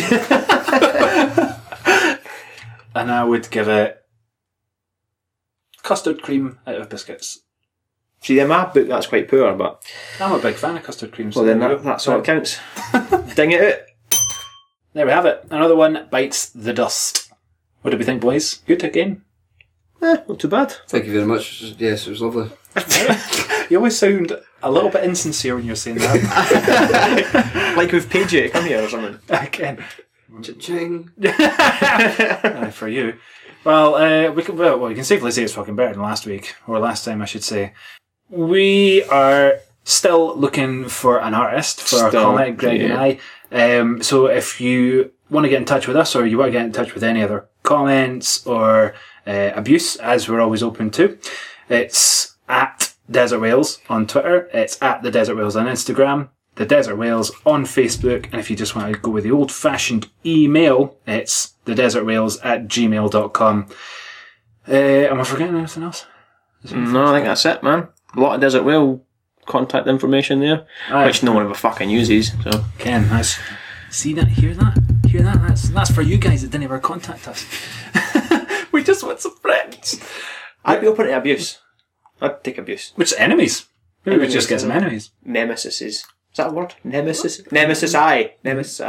Speaker 2: And I would give it custard cream out of biscuits.
Speaker 3: See, in my book, that's quite poor, but...
Speaker 2: I'm a big fan of custard cream.
Speaker 3: Well, then that's what counts. Ding it out.
Speaker 2: There we have it. Another one bites the dust. What do we think, boys? Good again?
Speaker 3: Not too bad.
Speaker 1: Thank you very much. Yes, it was lovely.
Speaker 2: You always sound a little bit insincere when you're saying that.
Speaker 3: Like we've paid you to come here or something.
Speaker 2: Again.
Speaker 1: Cha-ching.
Speaker 2: For you. Well, we can safely say it's fucking better than last week, or last time I should say. We are still looking for an artist for our comic, Greg and I. So if you want to get in touch with us, or you want to get in touch with any other comments or abuse, as we're always open to, it's at Desert Whales on Twitter, it's at the Desert Whales on Instagram, the Desert Whales on Facebook, and if you just want to go with the old-fashioned email, it's thedesertwhales@gmail.com. Am I forgetting anything else?
Speaker 3: No, I think that's it, man. A lot of Desert Whale contact information there, which no one ever fucking uses. So
Speaker 2: Ken, see that? Hear that? That's for you guys that didn't ever contact us. We just want some friends.
Speaker 3: I'd be open to abuse. I'd take abuse.
Speaker 2: Which enemies? Maybe we just get some enemies.
Speaker 3: Nemesis. Is that a word? Nemesis? Nemesis I.
Speaker 1: No,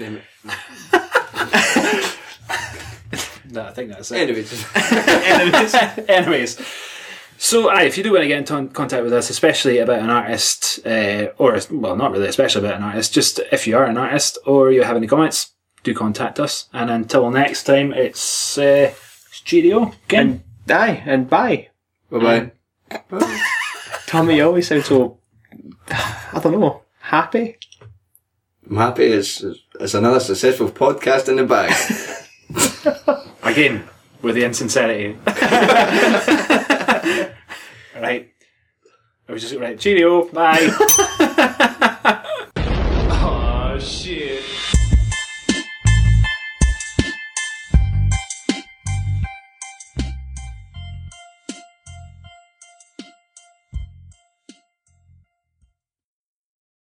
Speaker 2: No, I think that's it.
Speaker 1: Anyways.
Speaker 2: So, if you do want to get in contact with us, especially about an artist, not really especially about an artist, just if you are an artist or you have any comments, do contact us. And until next time, it's cheerio again.
Speaker 3: And bye.
Speaker 1: Bye-bye.
Speaker 3: Tommy, you always sound so, I don't know, happy?
Speaker 1: I'm happy it's another successful podcast in the bag.
Speaker 2: Again, with the insincerity. Right. Cheerio. Bye.